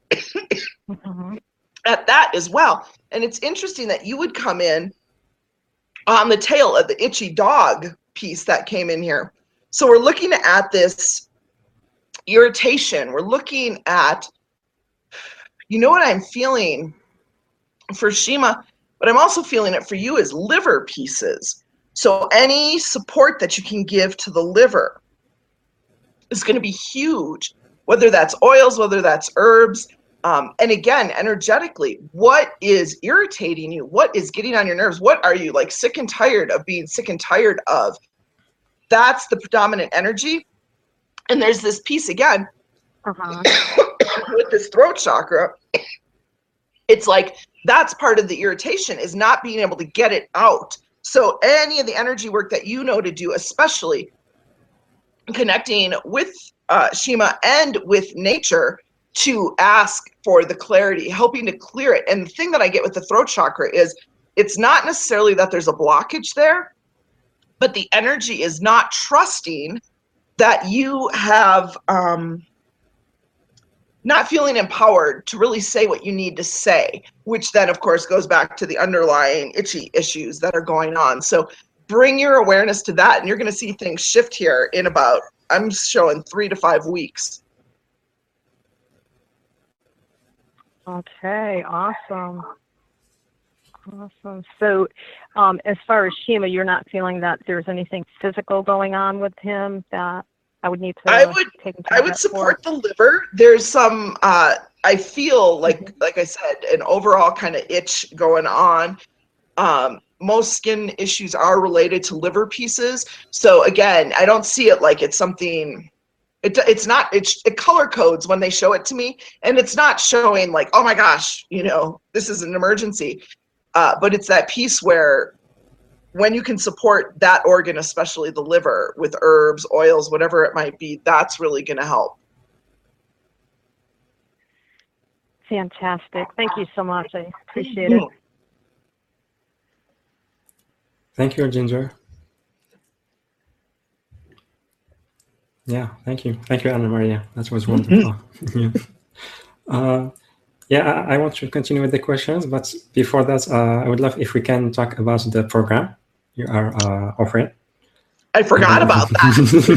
at that as well. And it's interesting that you would come in on the tail of the itchy dog piece that came in here. So we're looking at this irritation. We're looking at, what I'm feeling for Shima, but I'm also feeling it for you is liver pieces. So any support that you can give to the liver is going to be huge, whether that's oils, whether that's herbs. And again, energetically, what is irritating you? What is getting on your nerves? What are you like sick and tired of being sick and tired of? that's the predominant energy. And there's this piece again with this throat chakra. It's like that's part of the irritation, is not being able to get it out. So any of the energy work that you know to do, especially connecting with Shima and with nature, to ask for the clarity, helping to clear it. And the thing that I get with the throat chakra is it's not necessarily that there's a blockage there, but the energy is not trusting that you have not feeling empowered to really say what you need to say, which then of course goes back to the underlying itchy issues that are going on. So bring your awareness to that, and you're going to see things shift here in about, I'm showing 3 to 5 weeks. Okay, awesome. Awesome. So as far as Shima, you're not feeling that there's anything physical going on with him that I would need to take into I would support the liver. There's some, I feel like I said, an overall kind of itch going on. Most skin issues are related to liver pieces. So again, I don't see it like it's something, it's not, it color codes when they show it to me, and it's not showing like, oh my gosh, you know, this is an emergency. But it's that piece where when you can support that organ, especially the liver, with herbs, oils, whatever it might be, that's really going to help. Fantastic. Thank you so much. I appreciate it. Thank you, Ginger. Yeah, thank you. Thank you, Anna Maria. That was wonderful. Yeah, I want to continue with the questions, but before that, I would love if we can talk about the program you are offering. I forgot about that.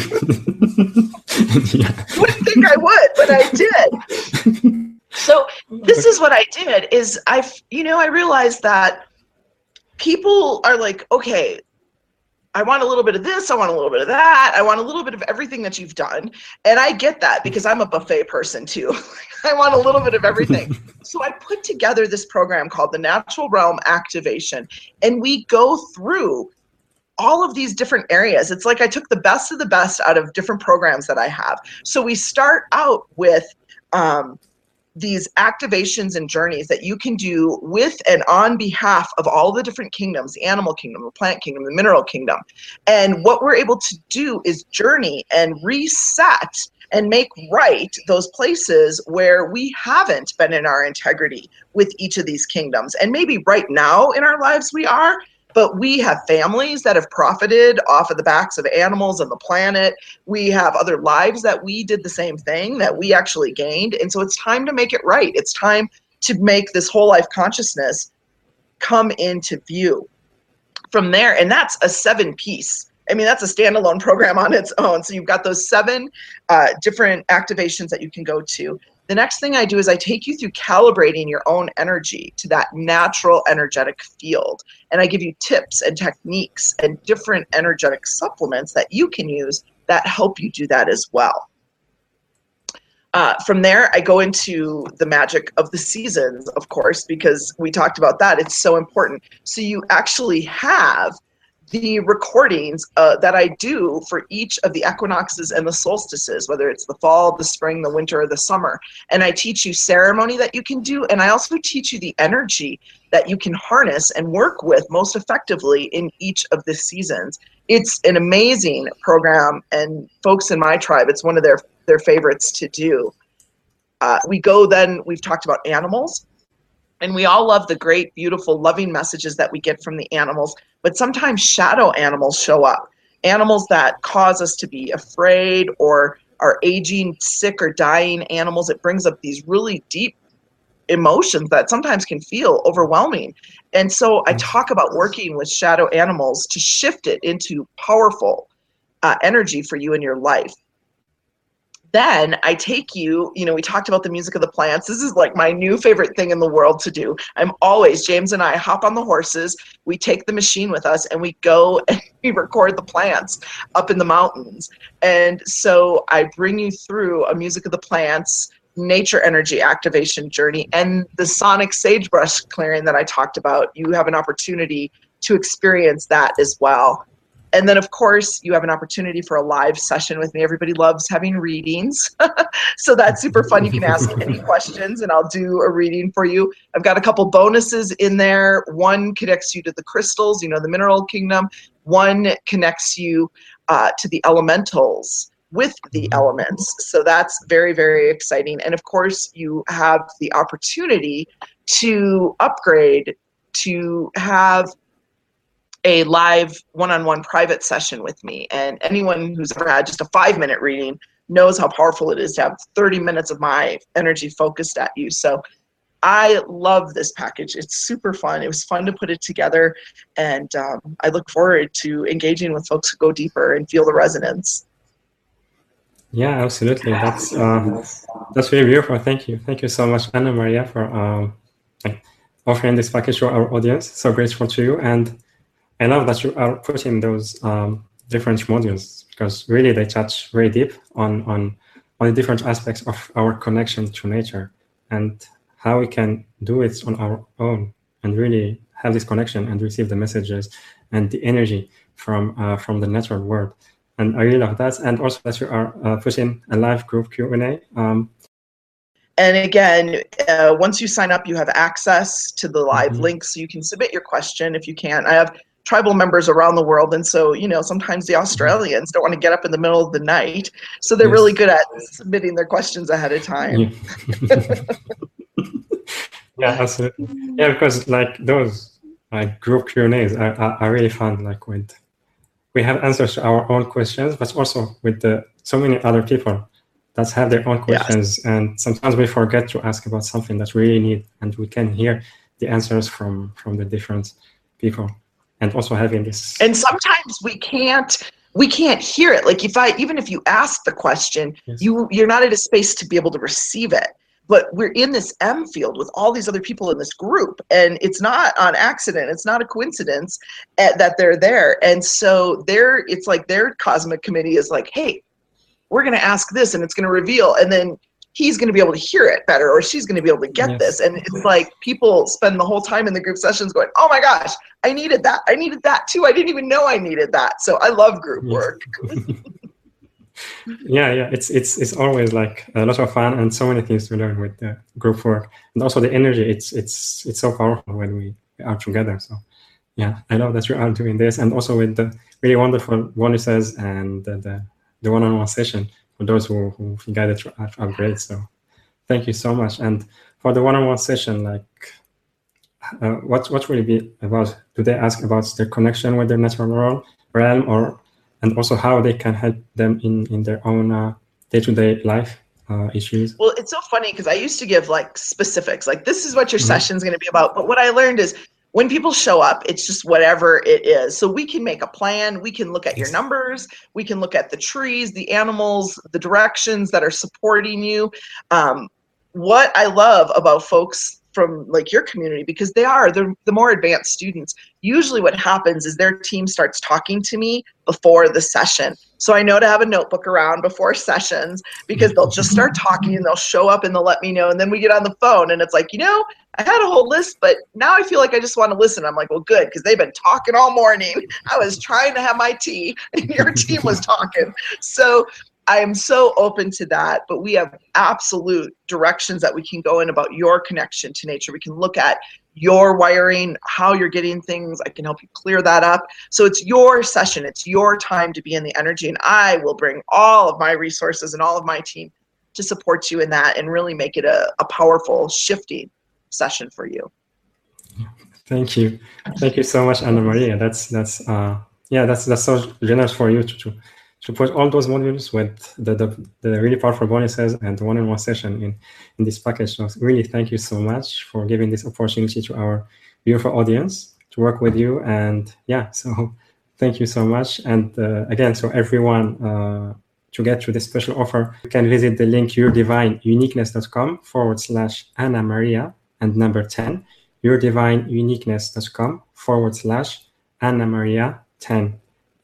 Yeah. You wouldn't think I would, but I did. So this is what I did, is I realized that people are like, okay, I want a little bit of this, I want a little bit of that, I want a little bit of everything that you've done. And I get that because I'm a buffet person too. I want a little bit of everything. So I put together this program called the Natural Realm Activation, and we go through all of these different areas. It's like I took the best of the best out of different programs that I have. So we start out with these activations and journeys that you can do with and on behalf of all the different kingdoms, the animal kingdom, the plant kingdom, the mineral kingdom. And what we're able to do is journey and reset and make right those places where we haven't been in our integrity with each of these kingdoms. And maybe right now in our lives we are, but we have families that have profited off of the backs of animals and the planet. We have other lives that we did the same thing, that we actually gained. And so it's time to make it right. It's time to make this whole life consciousness come into view. From there, and that's a 7-piece. I mean, that's a standalone program on its own. So you've got those 7 different activations that you can go to. The next thing I do is I take you through calibrating your own energy to that natural energetic field. And I give you tips and techniques and different energetic supplements that you can use that help you do that as well. From there, I go into the magic of the seasons, of course, because we talked about that. It's so important. So you actually have the recordings that I do for each of the equinoxes and the solstices, whether it's the fall, the spring, the winter, or the summer. And I teach you ceremony that you can do, and I also teach you the energy that you can harness and work with most effectively in each of the seasons. It's an amazing program, and folks in my tribe, it's one of their favorites to do. We've talked about animals. And we all love the great, beautiful, loving messages that we get from the animals. But sometimes shadow animals show up. Animals that cause us to be afraid, or are aging, sick, or dying animals. It brings up these really deep emotions that sometimes can feel overwhelming. And so I talk about working with shadow animals to shift it into powerful energy for you in your life. Then I take you, we talked about the music of the plants. This is like my new favorite thing in the world to do. James and I hop on the horses, we take the machine with us, and we go and we record the plants up in the mountains. And so I bring you through a music of the plants, nature energy activation journey, and the sonic sagebrush clearing that I talked about. You have an opportunity to experience that as well. And then, of course, you have an opportunity for a live session with me. Everybody loves having readings. So that's super fun. You can ask any questions and I'll do a reading for you. I've got a couple bonuses in there. One connects you to the crystals, the mineral kingdom. One connects you to the elementals with the elements. So that's very, very exciting. And of course, you have the opportunity to upgrade to have a live one-on-one private session with me. And anyone who's ever had just a 5-minute reading knows how powerful it is to have 30 minutes of my energy focused at you. So I love this package. It's super fun. It was fun to put it together. And I look forward to engaging with folks who go deeper and feel the resonance. Yeah, absolutely. That's really beautiful. Thank you. Thank you so much, Anna Maria, for offering this package to our audience. So grateful to you. And I love that you are putting those different modules, because really they touch very deep on the different aspects of our connection to nature and how we can do it on our own and really have this connection and receive the messages and the energy from the natural world. And I really love that. And also that you are pushing a live group Q&A. And again, once you sign up, you have access to the live link, so you can submit your question if you can. I have tribal members around the world, and so sometimes the Australians don't want to get up in the middle of the night, so they're really good at submitting their questions ahead of time. Yeah, absolutely. Yeah, because those group Q&As are really fun. We have answers to our own questions, but also with so many other people that have their own questions. Yes. And sometimes we forget to ask about something that we really need, and we can hear the answers from the different people. And also having this. And sometimes we can't hear it. Even if you ask the question, you're not at a space to be able to receive it. But we're in this M field with all these other people in this group, and it's not on accident. It's not a coincidence that they're there. And so it's like their cosmic committee is like, hey, we're going to ask this, and it's going to reveal, and then he's going to be able to hear it better, or she's going to be able to get this. And it's like people spend the whole time in the group sessions going, oh my gosh, I needed that. I needed that too. I didn't even know I needed that. So I love group work. Yeah, it's always a lot of fun and so many things to learn with the group work, and also the energy. It's so powerful when we are together. So yeah, I love that you are doing this, and also with the really wonderful bonuses and the one-on-one session for those who guided to upgrade. So thank you so much. And for the one-on-one session, what will it be about? Do they ask about their connection with their natural realm, and also how they can help them in their own day-to-day life issues? Well, it's so funny because I used to give specifics, this is what your session's going to be about. But what I learned is when people show up, it's just whatever it is. So we can make a plan. We can look at your numbers. We can look at the trees, the animals, the directions that are supporting you. What I love about folks from your community, because they're the more advanced students, usually what happens is their team starts talking to me before the session. So I know to have a notebook around before sessions, because they'll just start talking and they'll show up and they'll let me know. And then we get on the phone and it's like, I had a whole list, but now I feel like I just want to listen. I'm like, well, good, because they've been talking all morning. I was trying to have my tea and your team was talking. So I am so open to that, but we have absolute directions that we can go in about your connection to nature. We can look at your wiring, how you're getting things. I can help you clear that up. So it's your session. It's your time to be in the energy, and I will bring all of my resources and all of my team to support you in that and really make it a powerful shifting session for you. Thank you. Thank you so much, Anna Maria. That's so generous for you to put all those modules with the really powerful bonuses and the one-on-one session in this package. So really, thank you so much for giving this opportunity to our beautiful audience to work with you. And so thank you so much. And again, so everyone, to get to this special offer, you can visit the link yourdivineuniqueness.com/Anna Maria and number 10, yourdivineuniqueness.com/Anna Maria 10,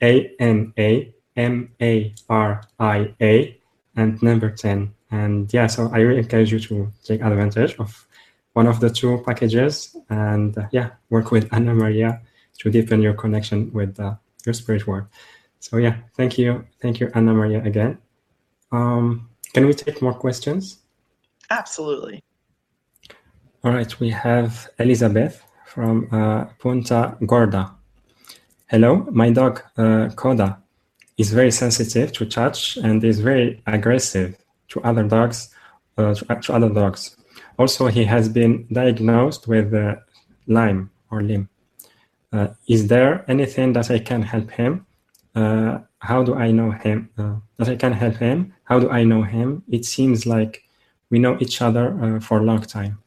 ANAMARIA and number 10. And so I really encourage you to take advantage of one of the two packages and work with Anna Maria to deepen your connection with your spirit world. So yeah, thank you, Anna Maria again. Can we take more questions? Absolutely. All right, we have Elizabeth from Punta Gorda. Hello, my dog Koda is very sensitive to touch and is very aggressive to other dogs. Also, he has been diagnosed with Lyme or Lyme. Is there anything that I can help him? How do I know him? That I can help him? How do I know him? It seems like we know each other for a long time.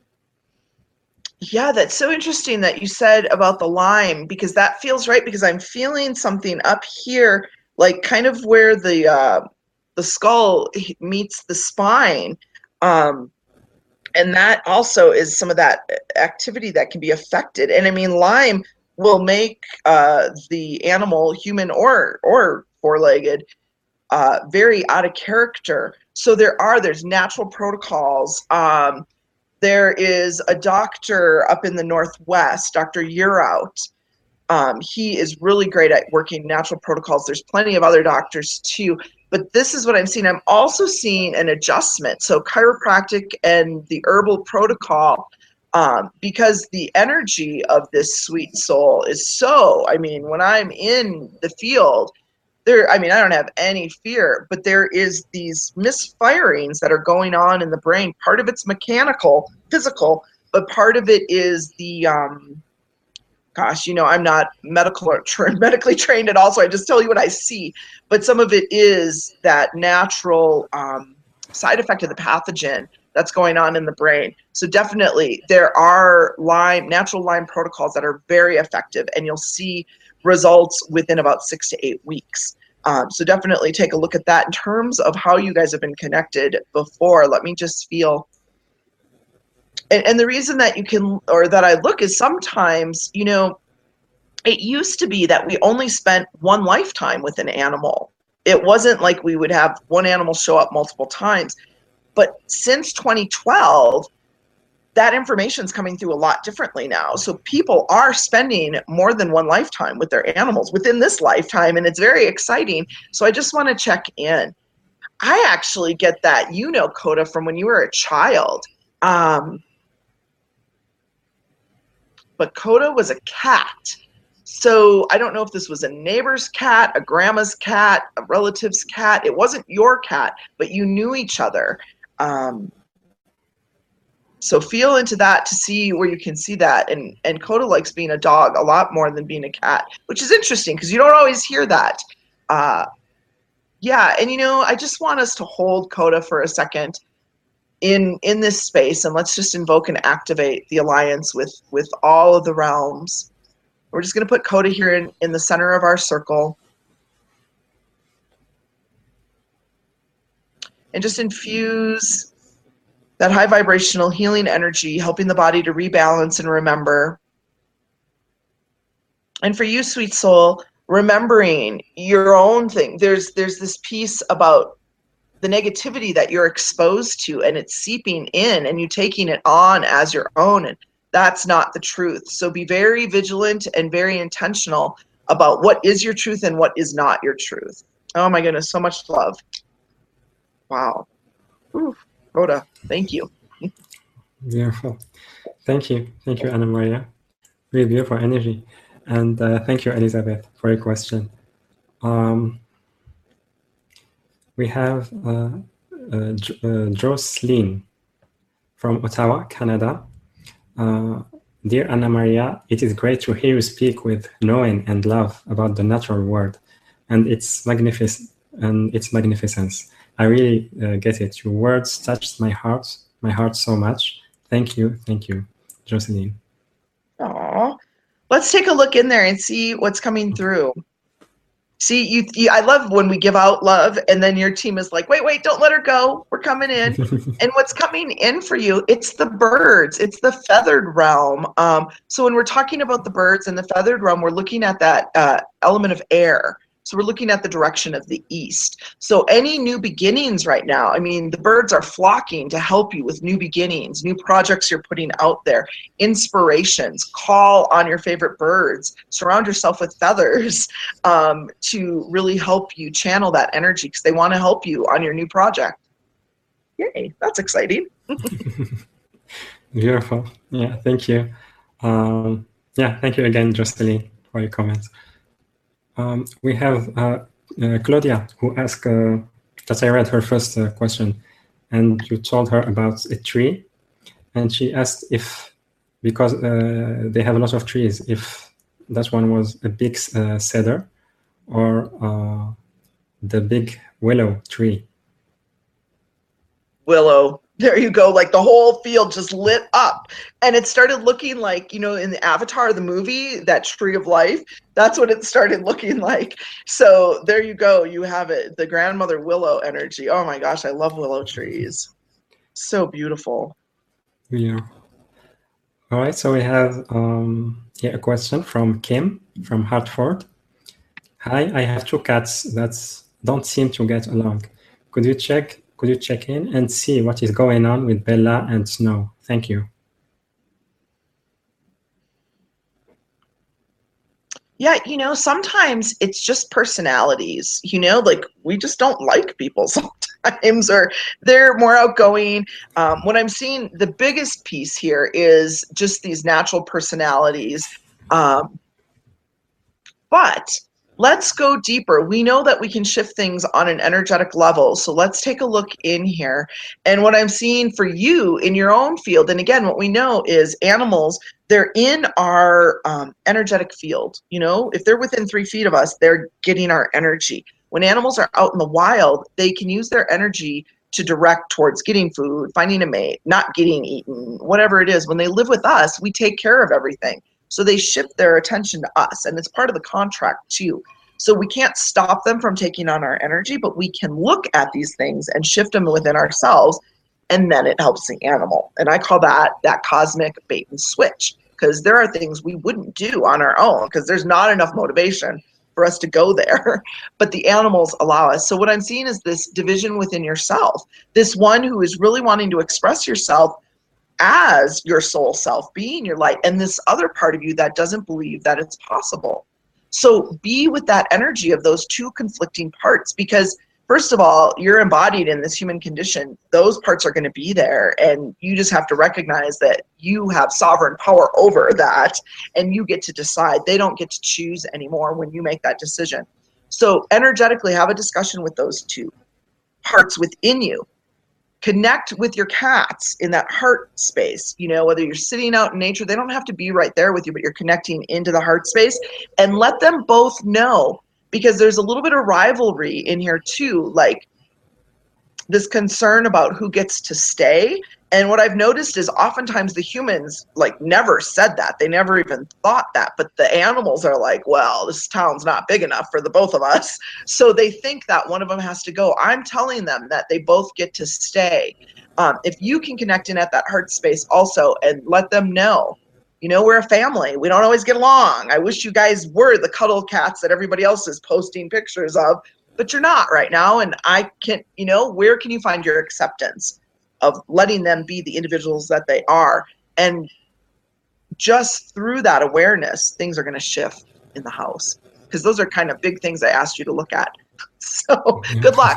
Yeah, that's so interesting that you said about the Lyme, because that feels right, because I'm feeling something up here, like kind of where the skull meets the spine. And that also is some of that activity that can be affected. And I mean, Lyme will make the animal, human or four-legged, very out of character. So there's natural protocols. There is a doctor up in the Northwest, Dr. Uraut. He is really great at working natural protocols. There's plenty of other doctors too, but this is what I'm seeing. I'm also seeing an adjustment. So chiropractic and the herbal protocol, because the energy of this sweet soul is so, I mean, when I'm in the field, I don't have any fear, but there is these misfirings that are going on in the brain. Part of it's mechanical, physical, but part of it is the, I'm not medically trained at all, so I just tell you what I see. But some of it is that natural side effect of the pathogen that's going on in the brain. So definitely there are natural Lyme protocols that are very effective, and you'll see results within about 6 to 8 weeks. So definitely take a look at that. In terms of how you guys have been connected before, let me just feel. And the reason that that I look is sometimes, it used to be that we only spent one lifetime with an animal. It wasn't like we would have one animal show up multiple times. But since 2012, that information is coming through a lot differently now. So people are spending more than one lifetime with their animals within this lifetime, and it's very exciting. So I just want to check in. I actually get that, Koda, from when you were a child. But Koda was a cat. So I don't know if this was a neighbor's cat, a grandma's cat, a relative's cat. It wasn't your cat, but you knew each other. So feel into that to see where you can see that. And Koda likes being a dog a lot more than being a cat, which is interesting because you don't always hear that. Yeah, and I just want us to hold Koda for a second in this space, and let's just invoke and activate the alliance with all of the realms. We're just going to put Koda here in the center of our circle. And just infuse that high vibrational healing energy, helping the body to rebalance and remember. And for you, sweet soul, remembering your own thing. There's this piece about the negativity that you're exposed to, and it's seeping in and you taking it on as your own. And that's not the truth. So be very vigilant and very intentional about what is your truth and what is not your truth. Oh my goodness, so much love. Wow. Ooh, Rhoda, thank you. Beautiful. Thank you, Anna Maria. Really beautiful energy. And thank you, Elizabeth, for your question. We have Jocelyn from Ottawa, Canada. Dear Anna Maria, it is great to hear you speak with knowing and love about the natural world and its magnificence. I really get it. Your words touched my heart so much. Thank you, Jocelyn. Aww. Let's take a look in there and see what's coming through. See, I love when we give out love and then your team is like, wait, don't let her go. We're coming in. And what's coming in for you, it's the birds. It's the feathered realm. So when we're talking about the birds and the feathered realm, we're looking at that element of air. So we're looking at the direction of the east. So any new beginnings right now, I mean, the birds are flocking to help you with new beginnings, new projects you're putting out there, inspirations. Call on your favorite birds. Surround yourself with feathers to really help you channel that energy, because they want to help you on your new project. Yay, that's exciting. Beautiful. Yeah, thank you. Yeah, thank you again, Jocelyn, for your comments. We have Claudia, who asked that I read her first question, and you told her about a tree, and she asked if, because they have a lot of trees, if that one was a big cedar or the big willow tree. Willow. There you go. Like the whole field just lit up, and it started looking like, you know, in the Avatar, the movie, that tree of life. That's what it started looking like. So there you go. You have it. The grandmother willow energy. Oh my gosh, I love willow trees. So beautiful. Yeah. All right. So we have here a question from Kim from Hartford. Hi, I have 2 cats that don't seem to get along. Could you check in and see what is going on with Bella and Snow? Thank you. Yeah, you know, sometimes it's just personalities, you know, like we just don't like people sometimes, or they're more outgoing. What I'm seeing, the biggest piece here is just these natural personalities. But let's go deeper. We know that we can shift things on an energetic level. So let's take a look in here. And what I'm seeing for you in your own field, and again, what we know is animals, they're in our energetic field. You know, if they're within 3 feet of us, they're getting our energy. When animals are out in the wild, they can use their energy to direct towards getting food, finding a mate, not getting eaten, whatever it is. When they live with us, we take care of everything. So they shift their attention to us, and it's part of the contract too. So we can't stop them from taking on our energy, but we can look at these things and shift them within ourselves, and then it helps the animal. And I call that cosmic bait and switch, because there are things we wouldn't do on our own because there's not enough motivation for us to go there, but the animals allow us. So what I'm seeing is this division within yourself, this one who is really wanting to express yourself as your soul self, being your light, and this other part of you that doesn't believe that it's possible. So be with that energy of those 2 conflicting parts, because first of all, you're embodied in this human condition. Those parts are going to be there, and you just have to recognize that you have sovereign power over that, and you get to decide. They don't get to choose anymore when you make that decision. So energetically have a discussion with those 2 parts within you. Connect with your cats in that heart space. You know, whether you're sitting out in nature, they don't have to be right there with you, but you're connecting into the heart space, and let them both know, because there's a little bit of rivalry in here too, like this concern about who gets to stay. And what I've noticed is oftentimes the humans like never said that. They never even thought that. But the animals are like, well, this town's not big enough for the both of us. So they think that one of them has to go. I'm telling them that they both get to stay. If you can connect in at that heart space also and let them know, you know, we're a family. We don't always get along. I wish you guys were the cuddle cats that everybody else is posting pictures of, but you're not right now. And I can't, you know, where can you find your acceptance of letting them be the individuals that they are? And just through that awareness, things are going to shift in the house, because those are kind of big things I asked you to look at. So good luck.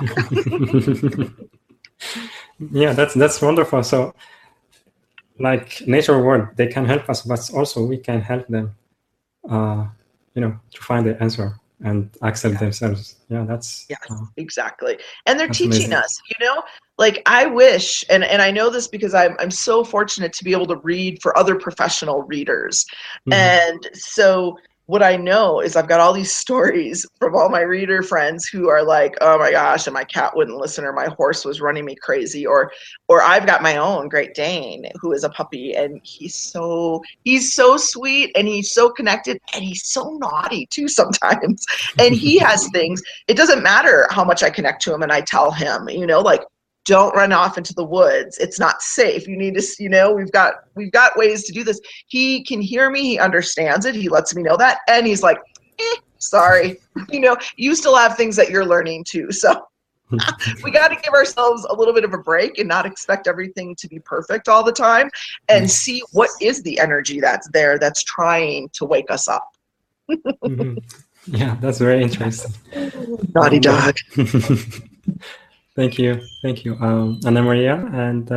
Yeah, that's wonderful. So like nature world, they can help us, but also we can help them, you know, to find the answer and accept themselves. Yeah, that's exactly. And they're teaching amazing. us, you know, like I wish, and I know this because I'm so fortunate to be able to read for other professional readers. Mm-hmm. And so what I know is I've got all these stories from all my reader friends who are like, oh my gosh, and my cat wouldn't listen, or my horse was running me crazy, or I've got my own Great Dane who is a puppy, and he's so sweet, and he's so connected, and he's so naughty too sometimes. And he has things, it doesn't matter how much I connect to him and I tell him, you know, like, don't run off into the woods. It's not safe. You need to, you know, we've got ways to do this. He can hear me. He understands it. He lets me know that. And he's like, Sorry. You still have things that you're learning too. So we got to give ourselves a little bit of a break and not expect everything to be perfect all the time, and see what is the energy that's there that's trying to wake us up. Mm-hmm. Yeah, that's very interesting. Naughty dog. Thank you, Ana Maria, and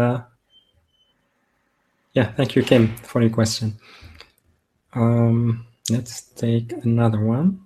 thank you, Kim, for your question. Let's take another one.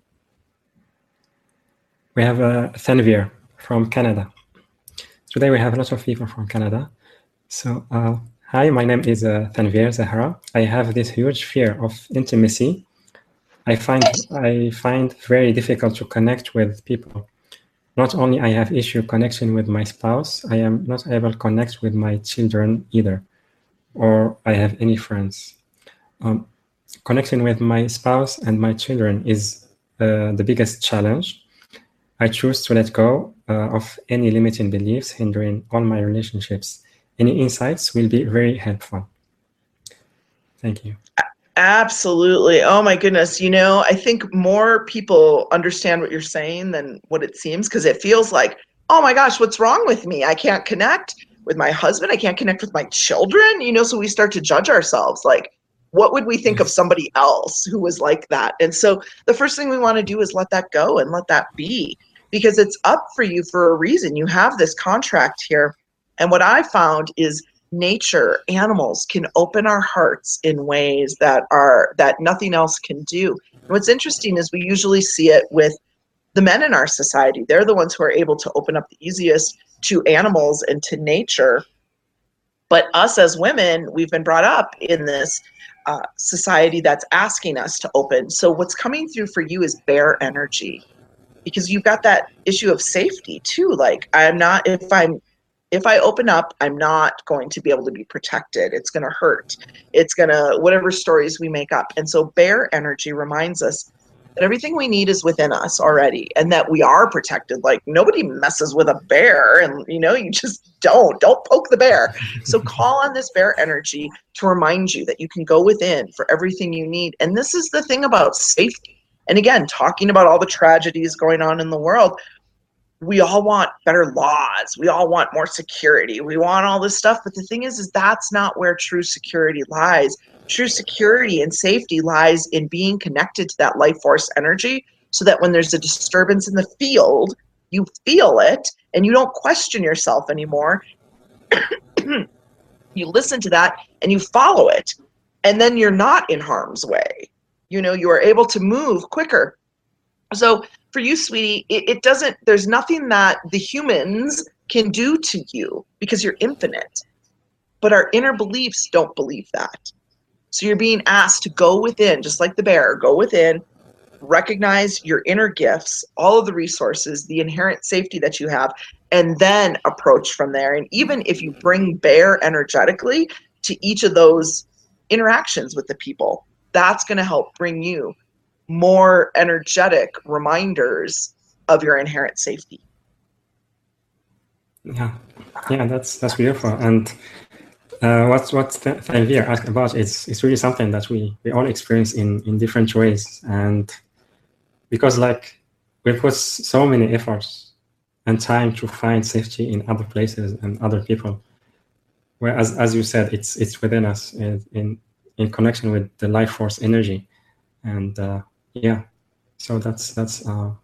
We have Thanvir from Canada. Today we have a lot of people from Canada. So, hi, my name is Thanvir Zahra. I have this huge fear of intimacy. I find very difficult to connect with people. Not only I have issue connection with my spouse, I am not able to connect with my children either, or I have any friends. Connection with my spouse and my children is the biggest challenge. I choose to let go of any limiting beliefs hindering all my relationships. Any insights will be very helpful. Thank you. Absolutely. Oh my goodness. I think more people understand what you're saying than what it seems, because it feels like, oh my gosh, what's wrong with me? I can't connect with my husband. I can't connect with my children. So we start to judge ourselves like, what would we think of somebody else who was like that? And so the first thing we want to do is let that go and let that be, because it's up for you for a reason. You have this contract here. And what I found is nature, animals can open our hearts in ways that nothing else can do. And what's interesting is we usually see it with the men in our society. They're the ones who are able to open up the easiest to animals and to nature. But us as women, we've been brought up in this society that's asking us to open. So what's coming through for you is bear energy, because you've got that issue of safety too. Like, if I open up, I'm not going to be able to be protected. It's going to hurt. It's going to, whatever stories we make up. And so bear energy reminds us that everything we need is within us already, and that we are protected. Like, nobody messes with a bear, and you just don't poke the bear. So call on this bear energy to remind you that you can go within for everything you need. And this is the thing about safety. And again, talking about all the tragedies going on in the world, we all want better laws. We all want more security. We want all this stuff. But the thing is that's not where true security lies. True security and safety lies in being connected to that life force energy, so that when there's a disturbance in the field, you feel it and you don't question yourself anymore. You listen to that and you follow it. And then you're not in harm's way. You are able to move quicker. So for you, sweetie, there's nothing that the humans can do to you, because you're infinite. But our inner beliefs don't believe that. So you're being asked to go within, just like the bear, go within, recognize your inner gifts, all of the resources, the inherent safety that you have, and then approach from there. And even if you bring bear energetically to each of those interactions with the people, that's going to help bring you more energetic reminders of your inherent safety. Yeah, that's beautiful. And what Thanvir asked about is really something that we all experience in different ways. And because we put so many efforts and time to find safety in other places and other people, whereas, as you said, it's within us, in connection with the life force energy. And so that's the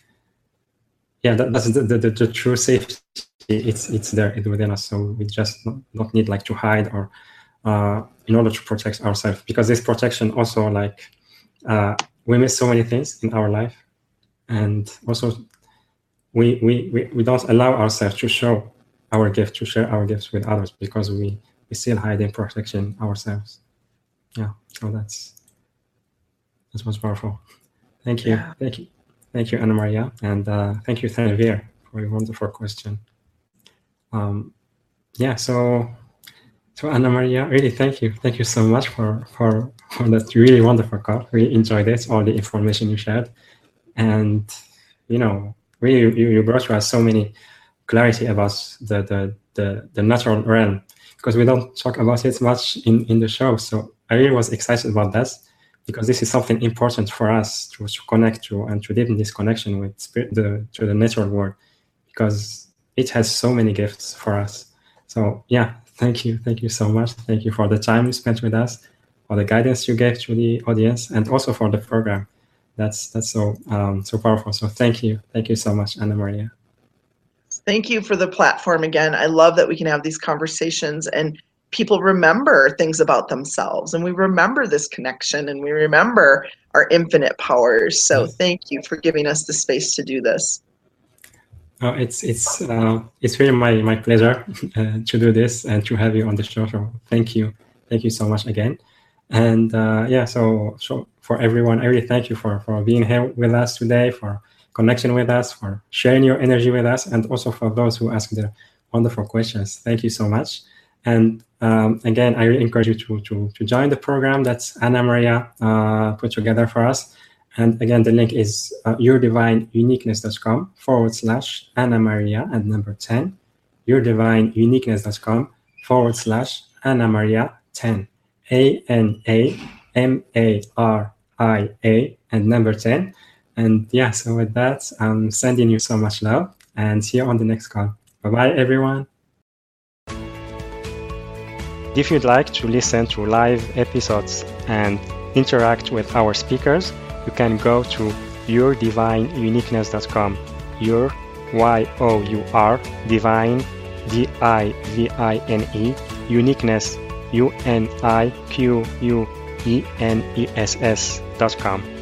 true safety. It's there within us. So we just don't need to hide or in order to protect ourselves, because this protection also we miss so many things in our life, and also we don't allow ourselves to show our gift, to share our gifts with others, because we still hide in protection ourselves. Yeah, so that's most powerful. Thank you. Yeah. Thank you, Ana Maria, and thank you, Thanvir, for your wonderful question. So Ana Maria, really thank you so much for that really wonderful call. Really enjoyed it, all the information you shared, and really you brought to us so many clarity about the natural realm, because we don't talk about it much in the show. So I really was excited about that, because this is something important for us to connect to and to deepen this connection with the natural world, because it has so many gifts for us. So yeah, thank you so much. Thank you for the time you spent with us, for the guidance you gave to the audience, and also for the program. That's so powerful. So thank you so much, Anna Maria. Thank you for the platform again. I love that we can have these conversations and people remember things about themselves, and we remember this connection, and we remember our infinite powers. So thank you for giving us the space to do this. It's really my pleasure to do this and to have you on the show. So thank you so much again. And so for everyone, I really thank you for being here with us today, for connection with us, for sharing your energy with us, and also for those who asked their wonderful questions. Thank you so much. And again, I really encourage you to join the program that Anna Maria put together for us. And again, the link is yourdivineuniqueness.com/Anna Maria and number 10, yourdivineuniqueness.com/Anna Maria 10, ANAMARIA and number 10. And yeah, so with that, I'm sending you so much love, and see you on the next call. Bye-bye, everyone. If you'd like to listen to live episodes and interact with our speakers, you can go to yourdivineuniqueness.com. Your YOUR divine DIVINE uniqueness UNIQUENESS.com.